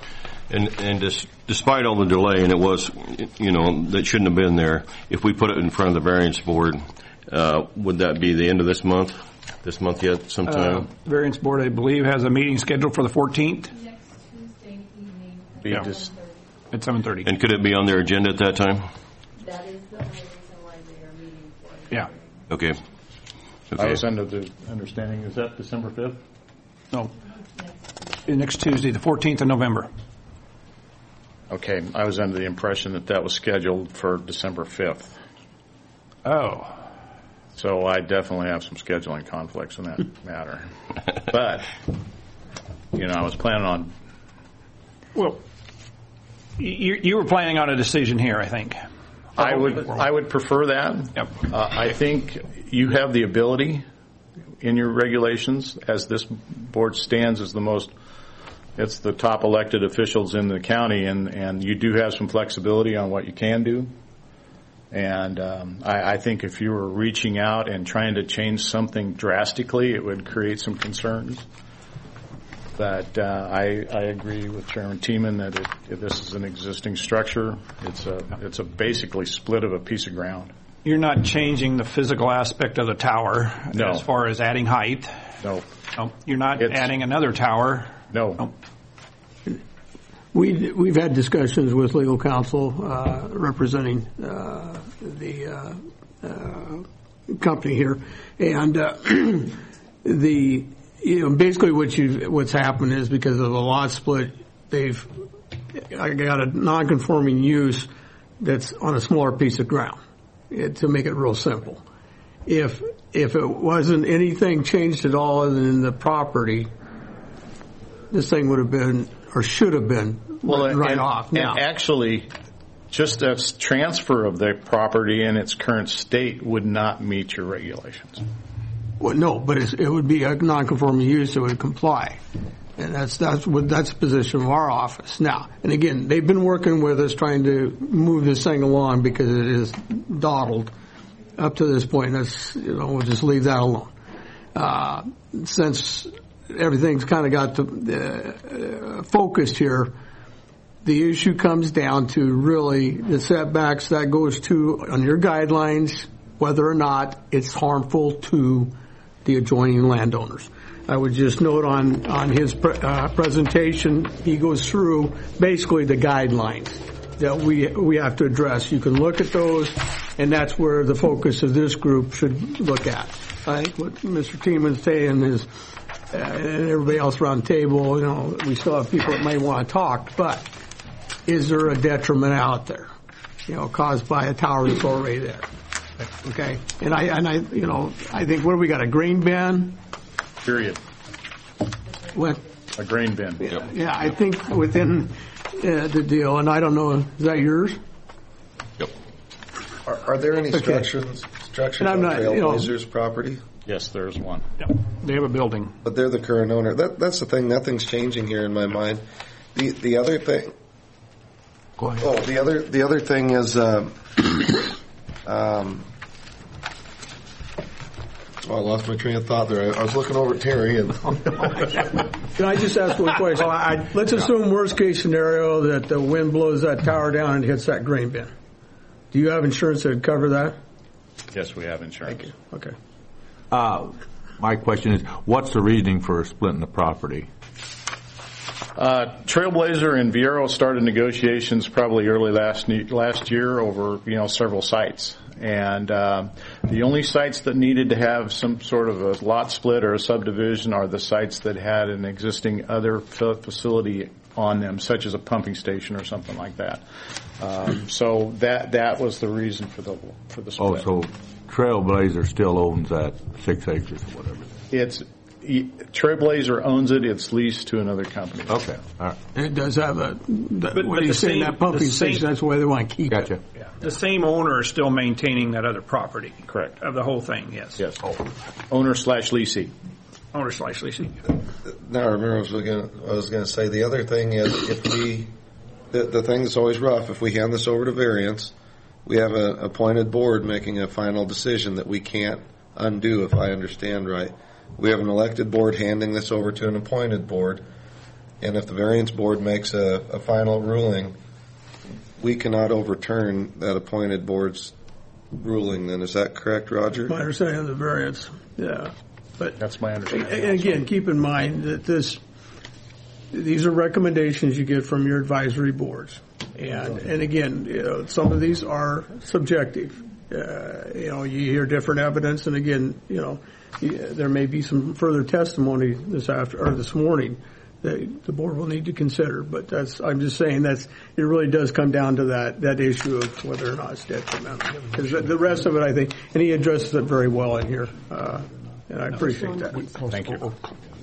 And and dis, despite all the delay, and it was, you know, that shouldn't have been there. If we put it in front of the variance board, uh, would that be the end of this month? This month yet, sometime? Uh, variance board, I believe, has a meeting scheduled for the fourteenth. Next Tuesday evening. Yeah. Just, at seven thirty. And could it be on their agenda at that time? That is the only reason why they are meeting for it. Yeah. Okay. okay. I was under the understanding, is that December fifth? No. Next Tuesday, the fourteenth of November. Okay, I was under the impression that that was scheduled for December fifth. Oh. So I definitely have some scheduling conflicts in that matter. But, you know, I was planning on... Well, you, you were planning on a decision here, I think. I would I would prefer that. Yep. Uh, I think you have the ability in your regulations, as this board stands as the most... It's the top elected officials in the county, and, and you do have some flexibility on what you can do. And um, I, I think if you were reaching out and trying to change something drastically, it would create some concerns. But uh, I, I agree with Chairman Tiemann that it, if this is an existing structure. It's a it's a basically split of a piece of ground. You're not changing the physical aspect of the tower No. as far as adding height. No. No, you're not It's- adding another tower. No. No. We, we've had discussions with legal counsel uh, representing uh, the uh, uh, company here, and uh, the you know basically what you what's happened is because of the lot split, they've I got a non-conforming use that's on a smaller piece of ground. It, to make it real simple, if if it wasn't anything changed at all other than the property, this thing would have been or should have been Well, written right and, off. Now, and actually, just a transfer of the property in its current state would not meet your regulations. well, no, but it's, it would be a non-conforming use that would comply, and that's that's what that's the position of our office now. And again, they've been working with us trying to move this thing along because it is dawdled up to this point. That's you know we'll just leave that alone. Uh, since everything's kind of got the, uh, focused here, the issue comes down to really the setbacks that goes to on your guidelines, whether or not it's harmful to the adjoining landowners. I would just note on, on his pre- uh, presentation, he goes through basically the guidelines that we we have to address. You can look at those, and that's where the focus of this group should look at. I think what Mister Tiemann's saying is, uh, and everybody else around the table, you know, we still have people that may want to talk, but is there a detriment out there, you know, caused by a tower that's already there? Okay, and I and I, you know, I think what do we got, a grain bin? Period. What? A grain bin. Yeah, yeah I think within uh, the deal, and I don't know, is that yours? Yep. Are, are there any Okay. structures structures And I'm on not, you know- Trailblazers property? Yes, there's one. Yeah. They have a building. But they're the current owner. That that's the thing. Nothing's changing here in my mind. The the other thing. Go ahead. Oh, the other the other thing is. Uh, um, oh, I lost my train of thought there. I, I was looking over at Terry and. Can I just ask one question? Let's assume worst case scenario that the wind blows that tower down and hits that grain bin. Do you have insurance that would cover that? Yes, we have insurance. Thank you. Okay. Uh, my question is, what's the reasoning for splitting the property? Uh, Trailblazer and Viero started negotiations probably early last ne- last year over you know several sites, and uh, the only sites that needed to have some sort of a lot split or a subdivision are the sites that had an existing other fa- facility on them, such as a pumping station or something like that. Um, so that that was the reason for the for the Oh, split. so Trailblazer still owns that six acres or whatever. It's Trailblazer owns it. It's leased to another company. Okay, all right. And it does have a, that, But- what but do you the say, same- that pumping the same- station, that's why they want to keep Gotcha. it. Yeah. The same owner is still maintaining that other property. Correct. Of the whole thing, yes. Yes. Owner slash leasee. Owner slash leasing. Now I remember I was going I was going to say the other thing is if we the, the thing that's always rough if we hand this over to variance, we have an appointed board making a final decision that we can't undo. If I understand right, we have an elected board handing this over to an appointed board. And if the variance board makes a, a final ruling, we cannot overturn that appointed board's ruling. Then is that correct, Roger? My understanding of the variance, yeah. But that's my understanding. And again, keep in mind that this, these are recommendations you get from your advisory boards, and and again, you know, some of these are subjective. Uh, you know, you hear different evidence, and again, you know, you, there may be some further testimony this after or this morning that the board will need to consider. But that's, I'm just saying that's, it really does come down to that, that issue of whether or not it's detrimental. Because the rest of it, I think, and he addresses it very well in here, uh, and I appreciate that. Thank you.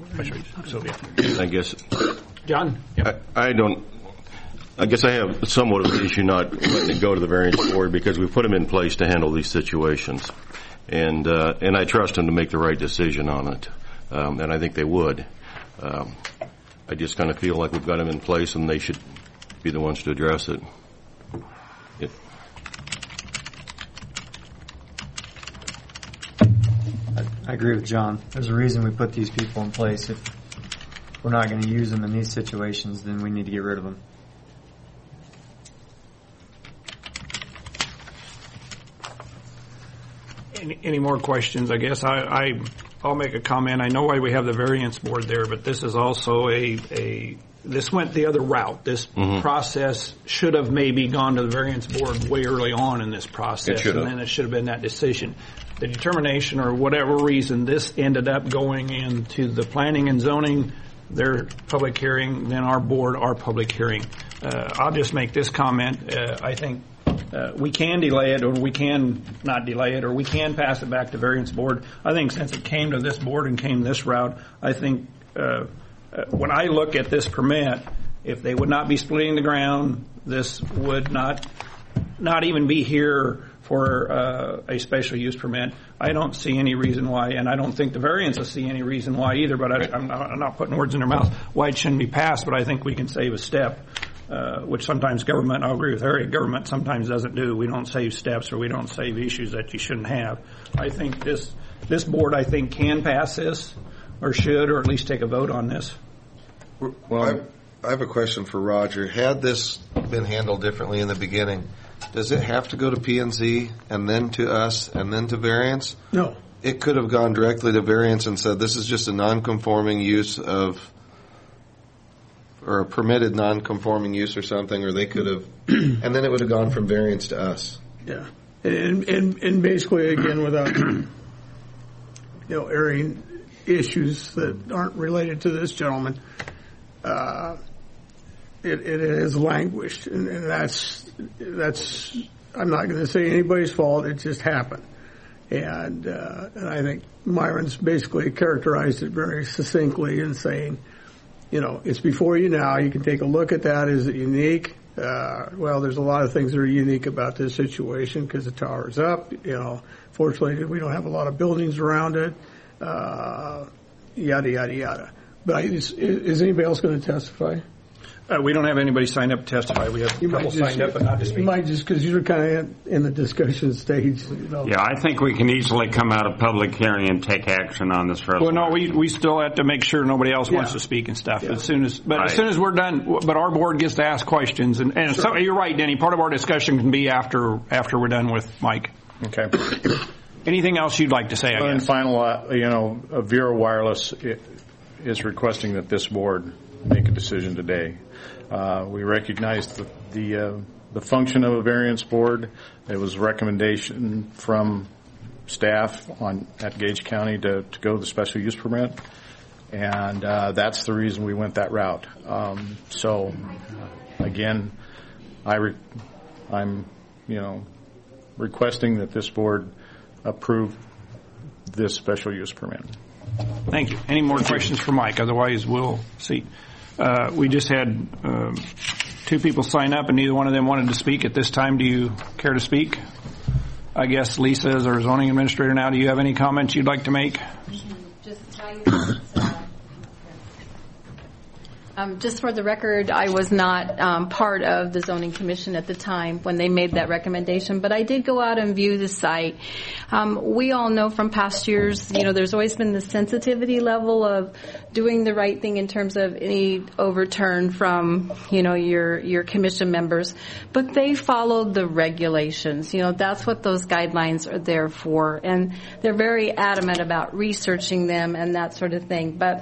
I guess. John? I, I don't, I guess I have somewhat of an issue not letting it go to the variance board because we put them in place to handle these situations. And, uh, and I trust them to make the right decision on it. Um, and I think they would. Um, I just kind of feel like we've got them in place and they should be the ones to address it. it. I, I agree with John. There's a reason we put these people in place. If we're not going to use them in these situations, then we need to get rid of them. Any, any more questions? I guess I, I, I'll make a comment. I know why we have the variance board there, but this is also a, a this went the other route. This mm-hmm. process should have maybe gone to the variance board way early on in this process, and then it should have been that decision. The determination or whatever reason, this ended up going into the planning and zoning, their public hearing, then our board, our public hearing. Uh, I'll just make this comment. Uh, I think Uh, we can delay it, or we can not delay it, or we can pass it back to variance board. I think since it came to this board and came this route, I think uh, uh, when I look at this permit, if they would not be splitting the ground, this would not not even be here for uh, a special use permit. I don't see any reason why, and I don't think the variances see any reason why either, but I, I'm, not, I'm not putting words in their mouth why it shouldn't be passed, but I think we can save a step. Uh, which sometimes government, I'll agree with Harry, government sometimes doesn't do. We don't save steps or we don't save issues that you shouldn't have. I think this this board, I think, can pass this or should or at least take a vote on this. Well, I, I have a question for Roger. Had this been handled differently in the beginning, does it have to go to P and Z and then to us and then to variance? No. It could have gone directly to variance and said this is just a non-conforming use of or a permitted non-conforming use or something, or they could have, and then it would have gone from variance to us. Yeah, and and, and basically, again, without you know airing issues that aren't related to this gentleman, uh, it it has languished, and, and that's that's I'm not going to say anybody's fault. It just happened, and uh, and I think Myron's basically characterized it very succinctly in saying, you know, it's before you now. You can take a look at that. Is it unique? Uh, well, there's a lot of things that are unique about this situation because the tower's up. You know, fortunately, we don't have a lot of buildings around it. Uh, yada, yada, yada. But I, is, is anybody else going to testify? Uh, we don't have anybody signed up to testify. We have a couple signed up, but not to speak. You might just, because you're kind of in the discussion stage. You know. Yeah, I think we can easily come out of public hearing and take action on this resolution. Well, no, we we still have to make sure nobody else Yeah. wants to speak and stuff. Yeah. As soon as, but Right. as soon as we're done, but our board gets to ask questions, and, and so, you're right, Denny. Part of our discussion can be after after we're done with Mike. Okay. Anything else you'd like to say? I Well, guess. and final, uh, you know, uh, Vero Wireless i- is requesting that this board make a decision today. Uh, we recognize the the, uh, the function of a variance board. There was a recommendation from staff on at Gage County to, to go the special use permit, and uh, that's the reason we went that route. Um, so, again, I re- I'm you know requesting that this board approve this special use permit. Thank you. Any more questions for Mike? Otherwise, we'll see. Uh, we just had um, two people sign up, and neither one of them wanted to speak at this time. Do you care to speak? I guess Lisa is our zoning administrator now. Do you have any comments you'd like to make? Just tell you this, uh, Um, just for the record, I was not um, part of the zoning commission at the time when they made that recommendation, but I did go out and view the site. Um, we all know from past years, you know, there's always been the sensitivity level of doing the right thing in terms of any overturn from, you know, your your commission members, but they followed the regulations. You know, that's what those guidelines are there for, and they're very adamant about researching them and that sort of thing. But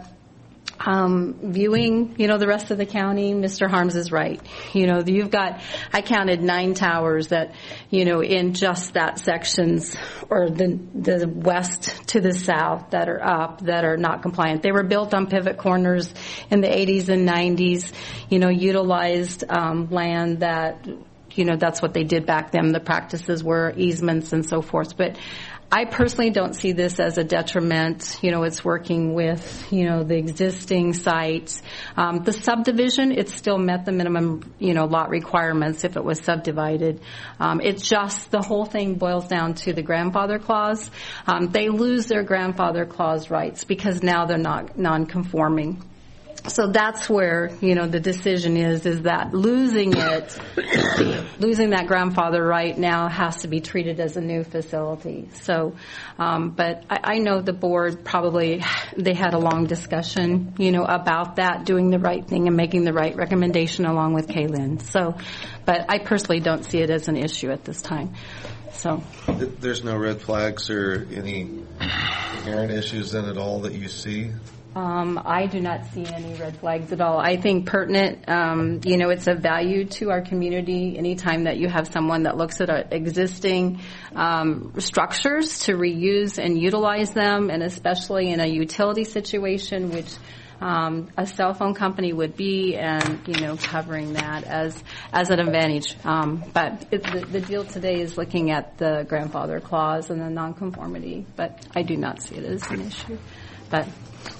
Um, viewing, you know, the rest of the county, Mister Harms is right. You know, you've got, I counted nine towers that, you know, in just that sections, or the, the west to the south that are up, that are not compliant. They were built on pivot corners in the eighties and nineties, you know, utilized um, land that, you know, that's what they did back then. The practices were easements and so forth. But I personally don't see this as a detriment. You know, it's working with, you know, the existing sites. Um, the subdivision, it still met the minimum, you know, lot requirements if it was subdivided. Um, it's just the whole thing boils down to the grandfather clause. Um, they lose their grandfather clause rights because now they're not non-conforming. So that's where, you know, the decision is, is that losing it, losing that grandfather right now has to be treated as a new facility. So, um, but I, I know the board probably, they had a long discussion, you know, about that, doing the right thing and making the right recommendation along with Kaylin. So, but I personally don't see it as an issue at this time. So there's no red flags or any inherent issues in it all that you see? Um, I do not see any red flags at all. I think pertinent, um, you know, it's a value to our community anytime that you have someone that looks at our existing um, structures to reuse and utilize them, and especially in a utility situation, which um, a cell phone company would be, and, you know, covering that as as an advantage. Um, but it, the, the deal today is looking at the grandfather clause and the nonconformity, but I do not see it as an issue. But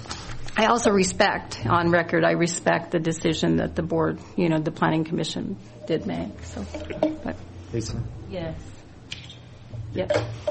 I also respect, on record, I respect the decision that the board, you know, the planning commission did make. So, but, Lisa? Yes. Yep.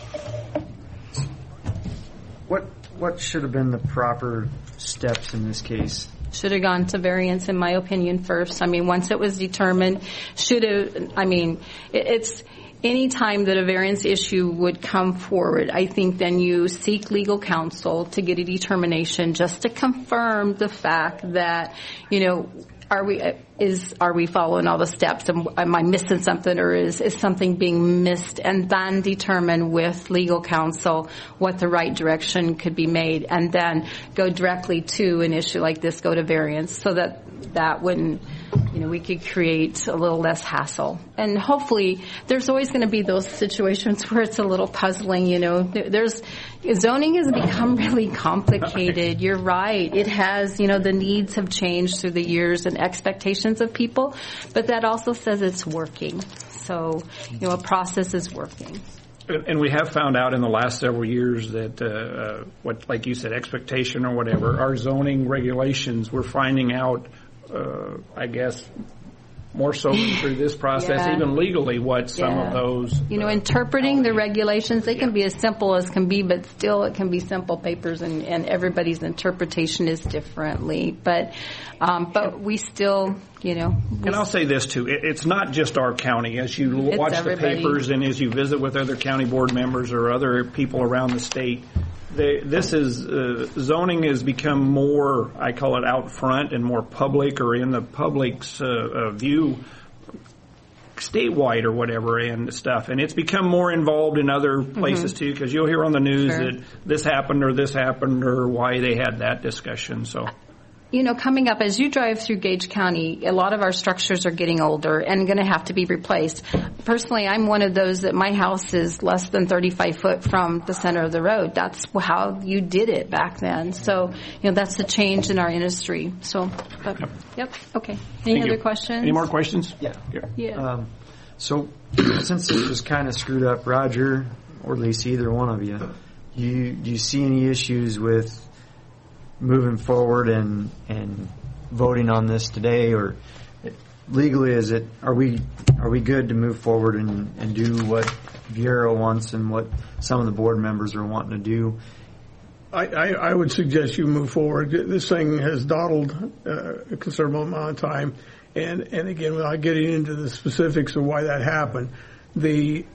What what should have been the proper steps in this case? Should have gone to variance, in my opinion, first. I mean, once it was determined, should have, I mean, it, it's, any time that a variance issue would come forward, I think then you seek legal counsel to get a determination just to confirm the fact that, you know, are we is are we following all the steps? Am, am I missing something, or is, is something being missed? And then determine with legal counsel what the right direction could be made, and then go directly to an issue like this, go to variance, so that that wouldn't, you know, we could create a little less hassle. And hopefully, there's always going to be those situations where it's a little puzzling. You know, there's zoning has become really complicated. You're right. It has, you know, the needs have changed through the years and expectations of people, but that also says it's working. So, you know, a process is working. And we have found out in the last several years that, uh, what, like you said, expectation or whatever, our zoning regulations, we're finding out, uh, I guess, more so through this process, Yeah. even legally, what some Yeah. of those... You know, interpreting the regulations, they can be as simple as can be, but still it can be simple papers, and, and everybody's interpretation is differently. But um, but we still, you know... we And I'll say this, too. It, it's not just our county. As you It's watch everybody. the papers and as you visit with other county board members or other people around the state, they, this is, uh, zoning has become more, I call it out front and more public, or in the public's uh, uh, view, statewide or whatever and stuff. And it's become more involved in other places, Mhm. too, because you'll hear on the news Sure. that this happened or this happened or why they had that discussion. So... You know, coming up, as you drive through Gage County, a lot of our structures are getting older and going to have to be replaced. Personally, I'm one of those that my house is less than thirty-five foot from the center of the road. That's how you did it back then. So, you know, that's the change in our industry. So, but, yep, okay. Any Thank other you. questions? Any more questions? Yeah. Yeah. Um, so, since this was kind of screwed up, Roger, or Lisa, either one of you, you do you see any issues with moving forward and and voting on this today, or legally is it are we are we good to move forward and, and do what Viera wants and what some of the board members are wanting to do? I, I, I would suggest you move forward. This thing has dawdled uh, a considerable amount of time. And, and again, without getting into the specifics of why that happened, the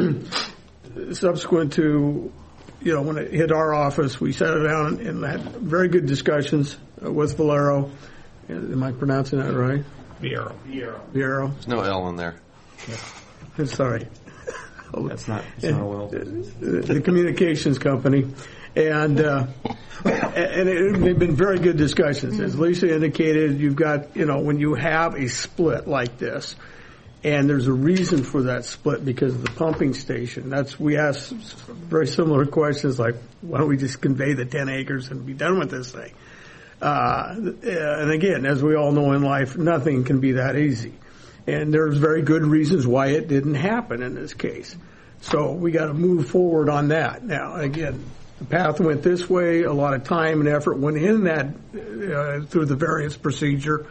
subsequent to, you know, when it hit our office, we sat down and had very good discussions with Valero. Am I pronouncing that right? Viero. Viero. Viero. There's no L in there. Yeah. Sorry. That's not, it's not oil. The, the communications company. And, uh, and it, they've been very good discussions. As Lisa indicated, you've got, you know, when you have a split like this, and there's a reason for that split because of the pumping station. That's, we ask very similar questions like, why don't we just convey the ten acres and be done with this thing? Uh, and again, as we all know in life, nothing can be that easy. And there's very good reasons why it didn't happen in this case. So we got to move forward on that. Now, again, the path went this way. A lot of time and effort went in that uh, through the variance procedure.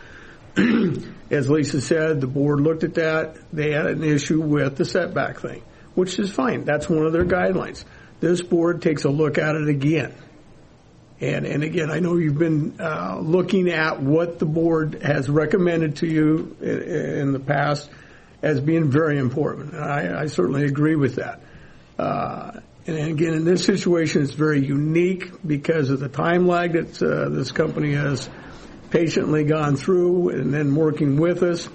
As Lisa said, the board looked at that. They had an issue with the setback thing, which is fine. That's one of their guidelines. This board takes a look at it again. And, and again, I know you've been uh, looking at what the board has recommended to you in, in the past as being very important. I, I certainly agree with that. Uh, and again, in this situation, it's very unique because of the time lag that uh, this company has patiently gone through and then working with us.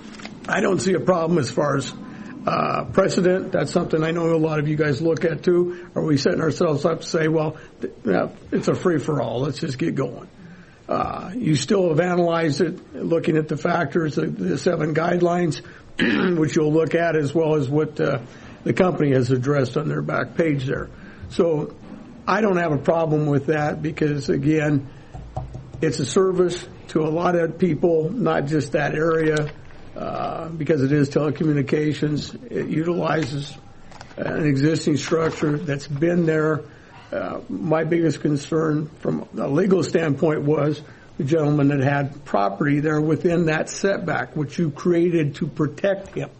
I don't see a problem as far as uh, precedent. That's something I know a lot of you guys look at too. Are we setting ourselves up to say, well, th- yeah, it's a free-for-all. Let's just get going. Uh, you still have analyzed it, looking at the factors, the, the seven guidelines, which you'll look at as well as what uh, the company has addressed on their back page there. So I don't have a problem with that because, again, it's a service to a lot of people, not just that area, uh, because it is telecommunications. It utilizes an existing structure that's been there. Uh, my biggest concern from a legal standpoint was the gentleman that had property there within that setback, which you created to protect him.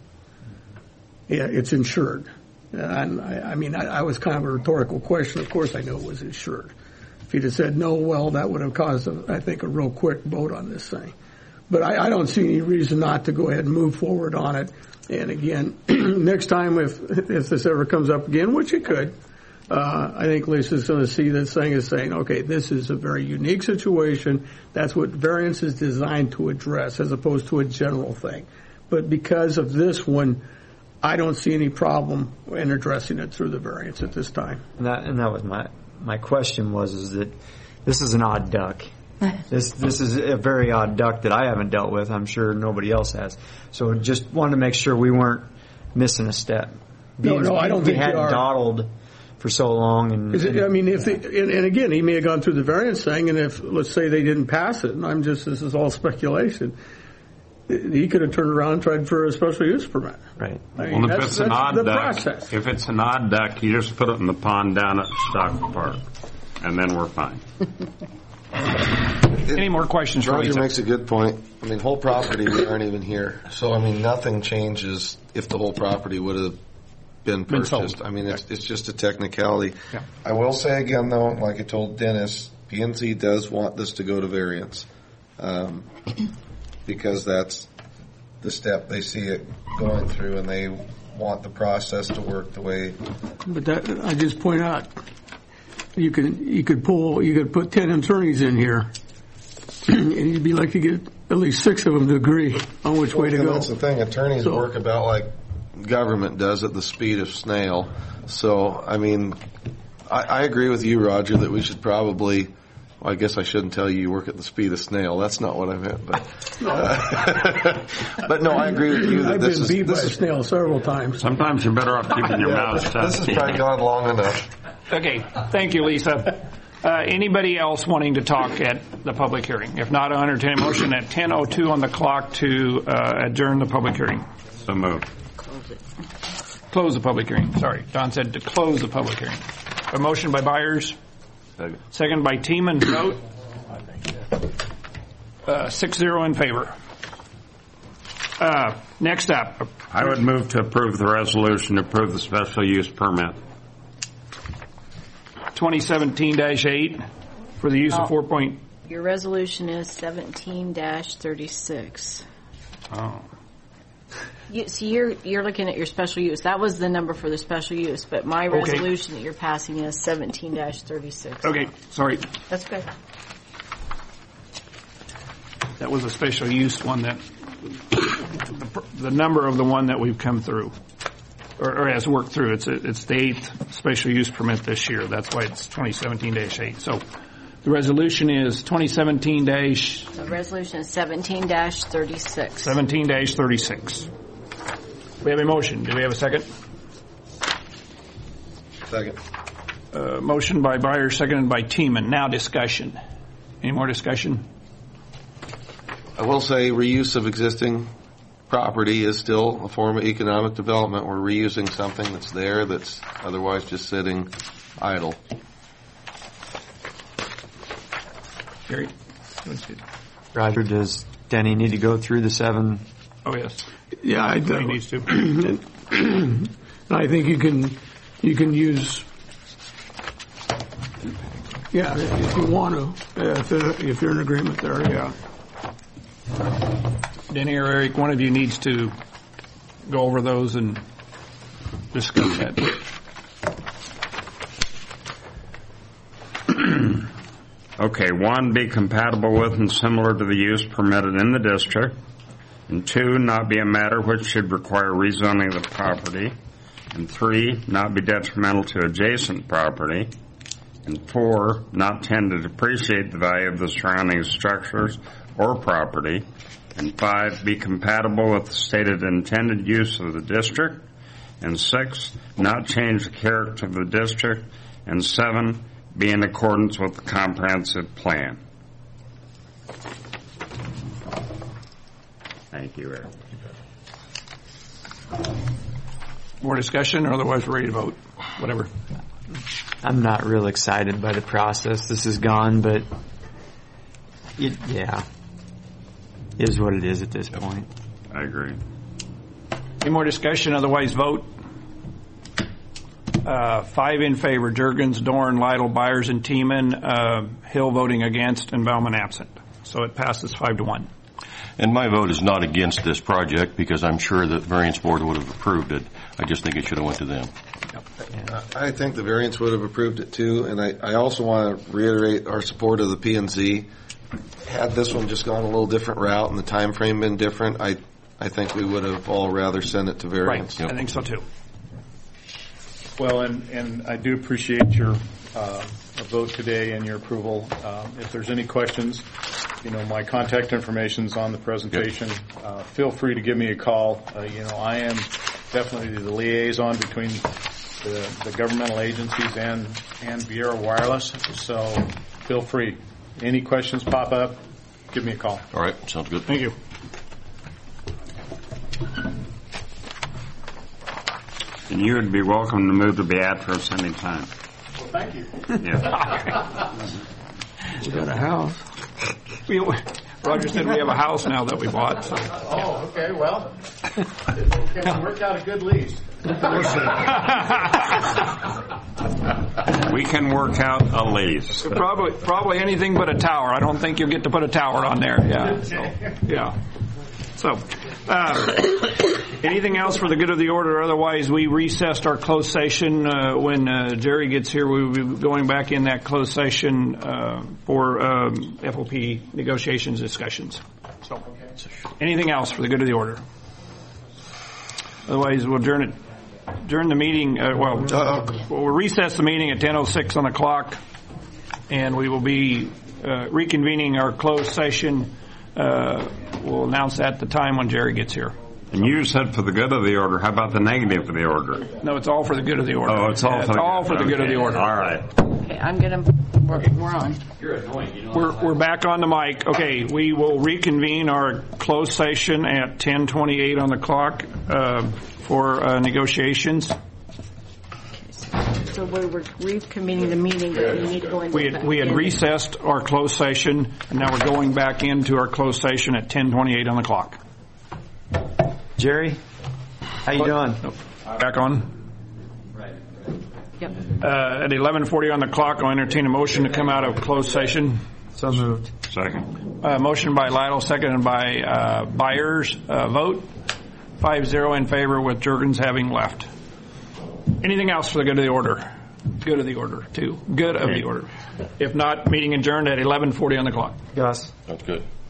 Yeah, it's insured. And I, I mean, I, I was kind of a rhetorical question. Of course I knew it was insured. If he'd have said no, well, that would have caused, a, I think, a real quick vote on this thing. But I, I don't see any reason not to go ahead and move forward on it. And again, next time if if this ever comes up again, which it could, uh, I think Lisa's going to see this thing as saying, okay, this is a very unique situation. That's what variance is designed to address as opposed to a general thing. But because of this one, I don't see any problem in addressing it through the variance at this time. And that, and that was my my question was is that this is an odd duck. This this is a very odd duck that I haven't dealt with. I'm sure nobody else has. So just wanted to make sure we weren't missing a step. No, no, I don't think we had you are. dawdled for so long. And, Is it, I mean, if they, and, and again, he may have gone through the variance thing, and if let's say they didn't pass it, and I'm just this is all speculation. He could have turned around and tried for a special use permit. Right. I mean, well, if that's, it's an that's odd the duck, process. if it's an odd duck, you just put it in the pond down at Stock Park, and then we're fine. Any more questions for Roger Lisa? makes a good point. I mean, whole property, we aren't even here. So, I mean, nothing changes if the whole property would have been Been purchased. sold. I mean, it's, it's just a technicality. Yeah. I will say again, though, like I told Dennis, P and Z does want this to go to variance um, because that's the step they see it going through, and they want the process to work the way. But that, I just point out, you could you could pull, you could put ten attorneys in here, and you'd be like to get at least six of them to agree on which way to And go. that's the thing. Attorneys So- work about like government does at the speed of snail. So, I mean, I, I agree with you, Roger, that we should probably. Well, I guess I shouldn't tell you you work at the speed of snail. That's not what I meant. But, uh, but no, I agree with you that I've this been is beat by this a is, snail several times. Sometimes you're better off keeping your mouth shut. this has probably gone long enough. Okay, thank you, Lisa. Uh, anybody else wanting to talk at the public hearing? If not, I'll entertain a motion at ten oh two on the clock to uh, adjourn the public hearing. So move. Close the public hearing. Sorry, Don said to close the public hearing. A motion by Byers, Second. second by Teeman. Vote. Uh, six zero in favor. Uh, next up, I would move to approve the resolution to approve the special use permit. twenty seventeen dash eight for the use Oh. of four point... Your resolution is seventeen dash thirty-six. Oh. You, so you're you're looking at your special use. That was the number for the special use, but my Okay. resolution that you're passing is seventeen dash thirty-six. Okay, sorry. That's good. That was a special use one that, the, the number of the one that we've come through, or, or has worked through. It's a, it's the eighth special use permit this year. That's why it's twenty seventeen dash eight. So the resolution is twenty seventeen dash... The resolution is seventeen dash thirty-six. seventeen dash thirty-six. We have a motion. Do we have a second? Second. Uh, motion by Breyer, seconded by Teeman. Now discussion. Any more discussion? I will say reuse of existing property is still a form of economic development. We're reusing something that's there that's otherwise just sitting idle. Gary? Roger, does Denny need to go through the seven? Oh, yes. Yeah, I He needs to. And I think you can you can use. Yeah, if you want to, uh, if, uh, if you're in agreement there, yeah. Denny or Eric, one of you needs to go over those and discuss that. Okay, one, be compatible with and similar to the use permitted in the district. And two, not be a matter which should require rezoning of the property. And three, not be detrimental to adjacent property. And four, not tend to depreciate the value of the surrounding structures or property. And five, be compatible with the stated intended use of the district. And six, not change the character of the district. And seven, be in accordance with the comprehensive plan. Thank you, Eric. More discussion, or otherwise we're ready to vote? Whatever. I'm not real excited by the process this has gone, but it, yeah, it is what it is at this point. I agree. Any more discussion, otherwise vote? Uh, five in favor, Jurgens, Dorn, Lytle, Byers, and Teeman. Uh, Hill voting against, and Bauman absent. So it passes five to one. And my vote is not against this project because I'm sure the variance board would have approved it. I just think it should have went to them. I think the variance would have approved it too, and I, I also want to reiterate our support of the P and Z. Had this one just gone a little different route and the time frame been different, I I think we would have all rather sent it to variance. Right, I think so too. Well, and, and I do appreciate your uh, vote today and your approval. Um, if there's any questions, you know, my contact information's on the presentation. Uh, feel free to give me a call. Uh, you know, I am definitely the liaison between the, the governmental agencies and, and Viera Wireless, so feel free. Any questions pop up, give me a call. All right, sounds good. Thank you. And you would be welcome to move to Beatrice anytime. Well, thank you. Yeah. We got a house. We, Roger said we have a house now that we bought. So. Oh, okay, well, it can work out a good lease. We can work out a lease. Probably, probably anything but a tower. I don't think you'll get to put a tower on there. Yeah. So, yeah. So, uh, anything else for the good of the order? Otherwise, we recessed our closed session. Uh, when uh, Jerry gets here, we will be going back in that closed session uh, for um, F O P negotiations discussions. So, anything else for the good of the order? Otherwise, we'll adjourn it. During the meeting, uh, well, uh, we'll recess the meeting at ten oh six on the clock, and we will be uh, reconvening our closed session. Uh, we'll announce that at the time when Jerry gets here. And you said for the good of the order. How about the negative of the order? No, it's all for the good of the order. Oh, it's all yeah, for, it's the, all for the good okay. of the order. All right. Okay, I'm gonna. We're, we're on. You're annoying. You know we're we're back on the mic. Okay, we will reconvene our closed session at ten twenty-eight on the clock uh, for uh, negotiations. So we were reconvening the meeting, but we need to go into. We had, we had recessed our closed session, and now we're going back into our closed session at ten twenty-eight on the clock. Jerry, how you doing? Nope. Back on. Right. Yep. Uh, At eleven forty on the clock, I'll entertain a motion to come out of closed session. So moved. Second. Uh, Motion by Lytle, seconded by uh, Byers. Uh, Vote five zero in favor with Jurgens having left. Anything else for the good of the order? Good of the order, too. Good of the order. If not, meeting adjourned at eleven forty on the clock. Gus. That's good.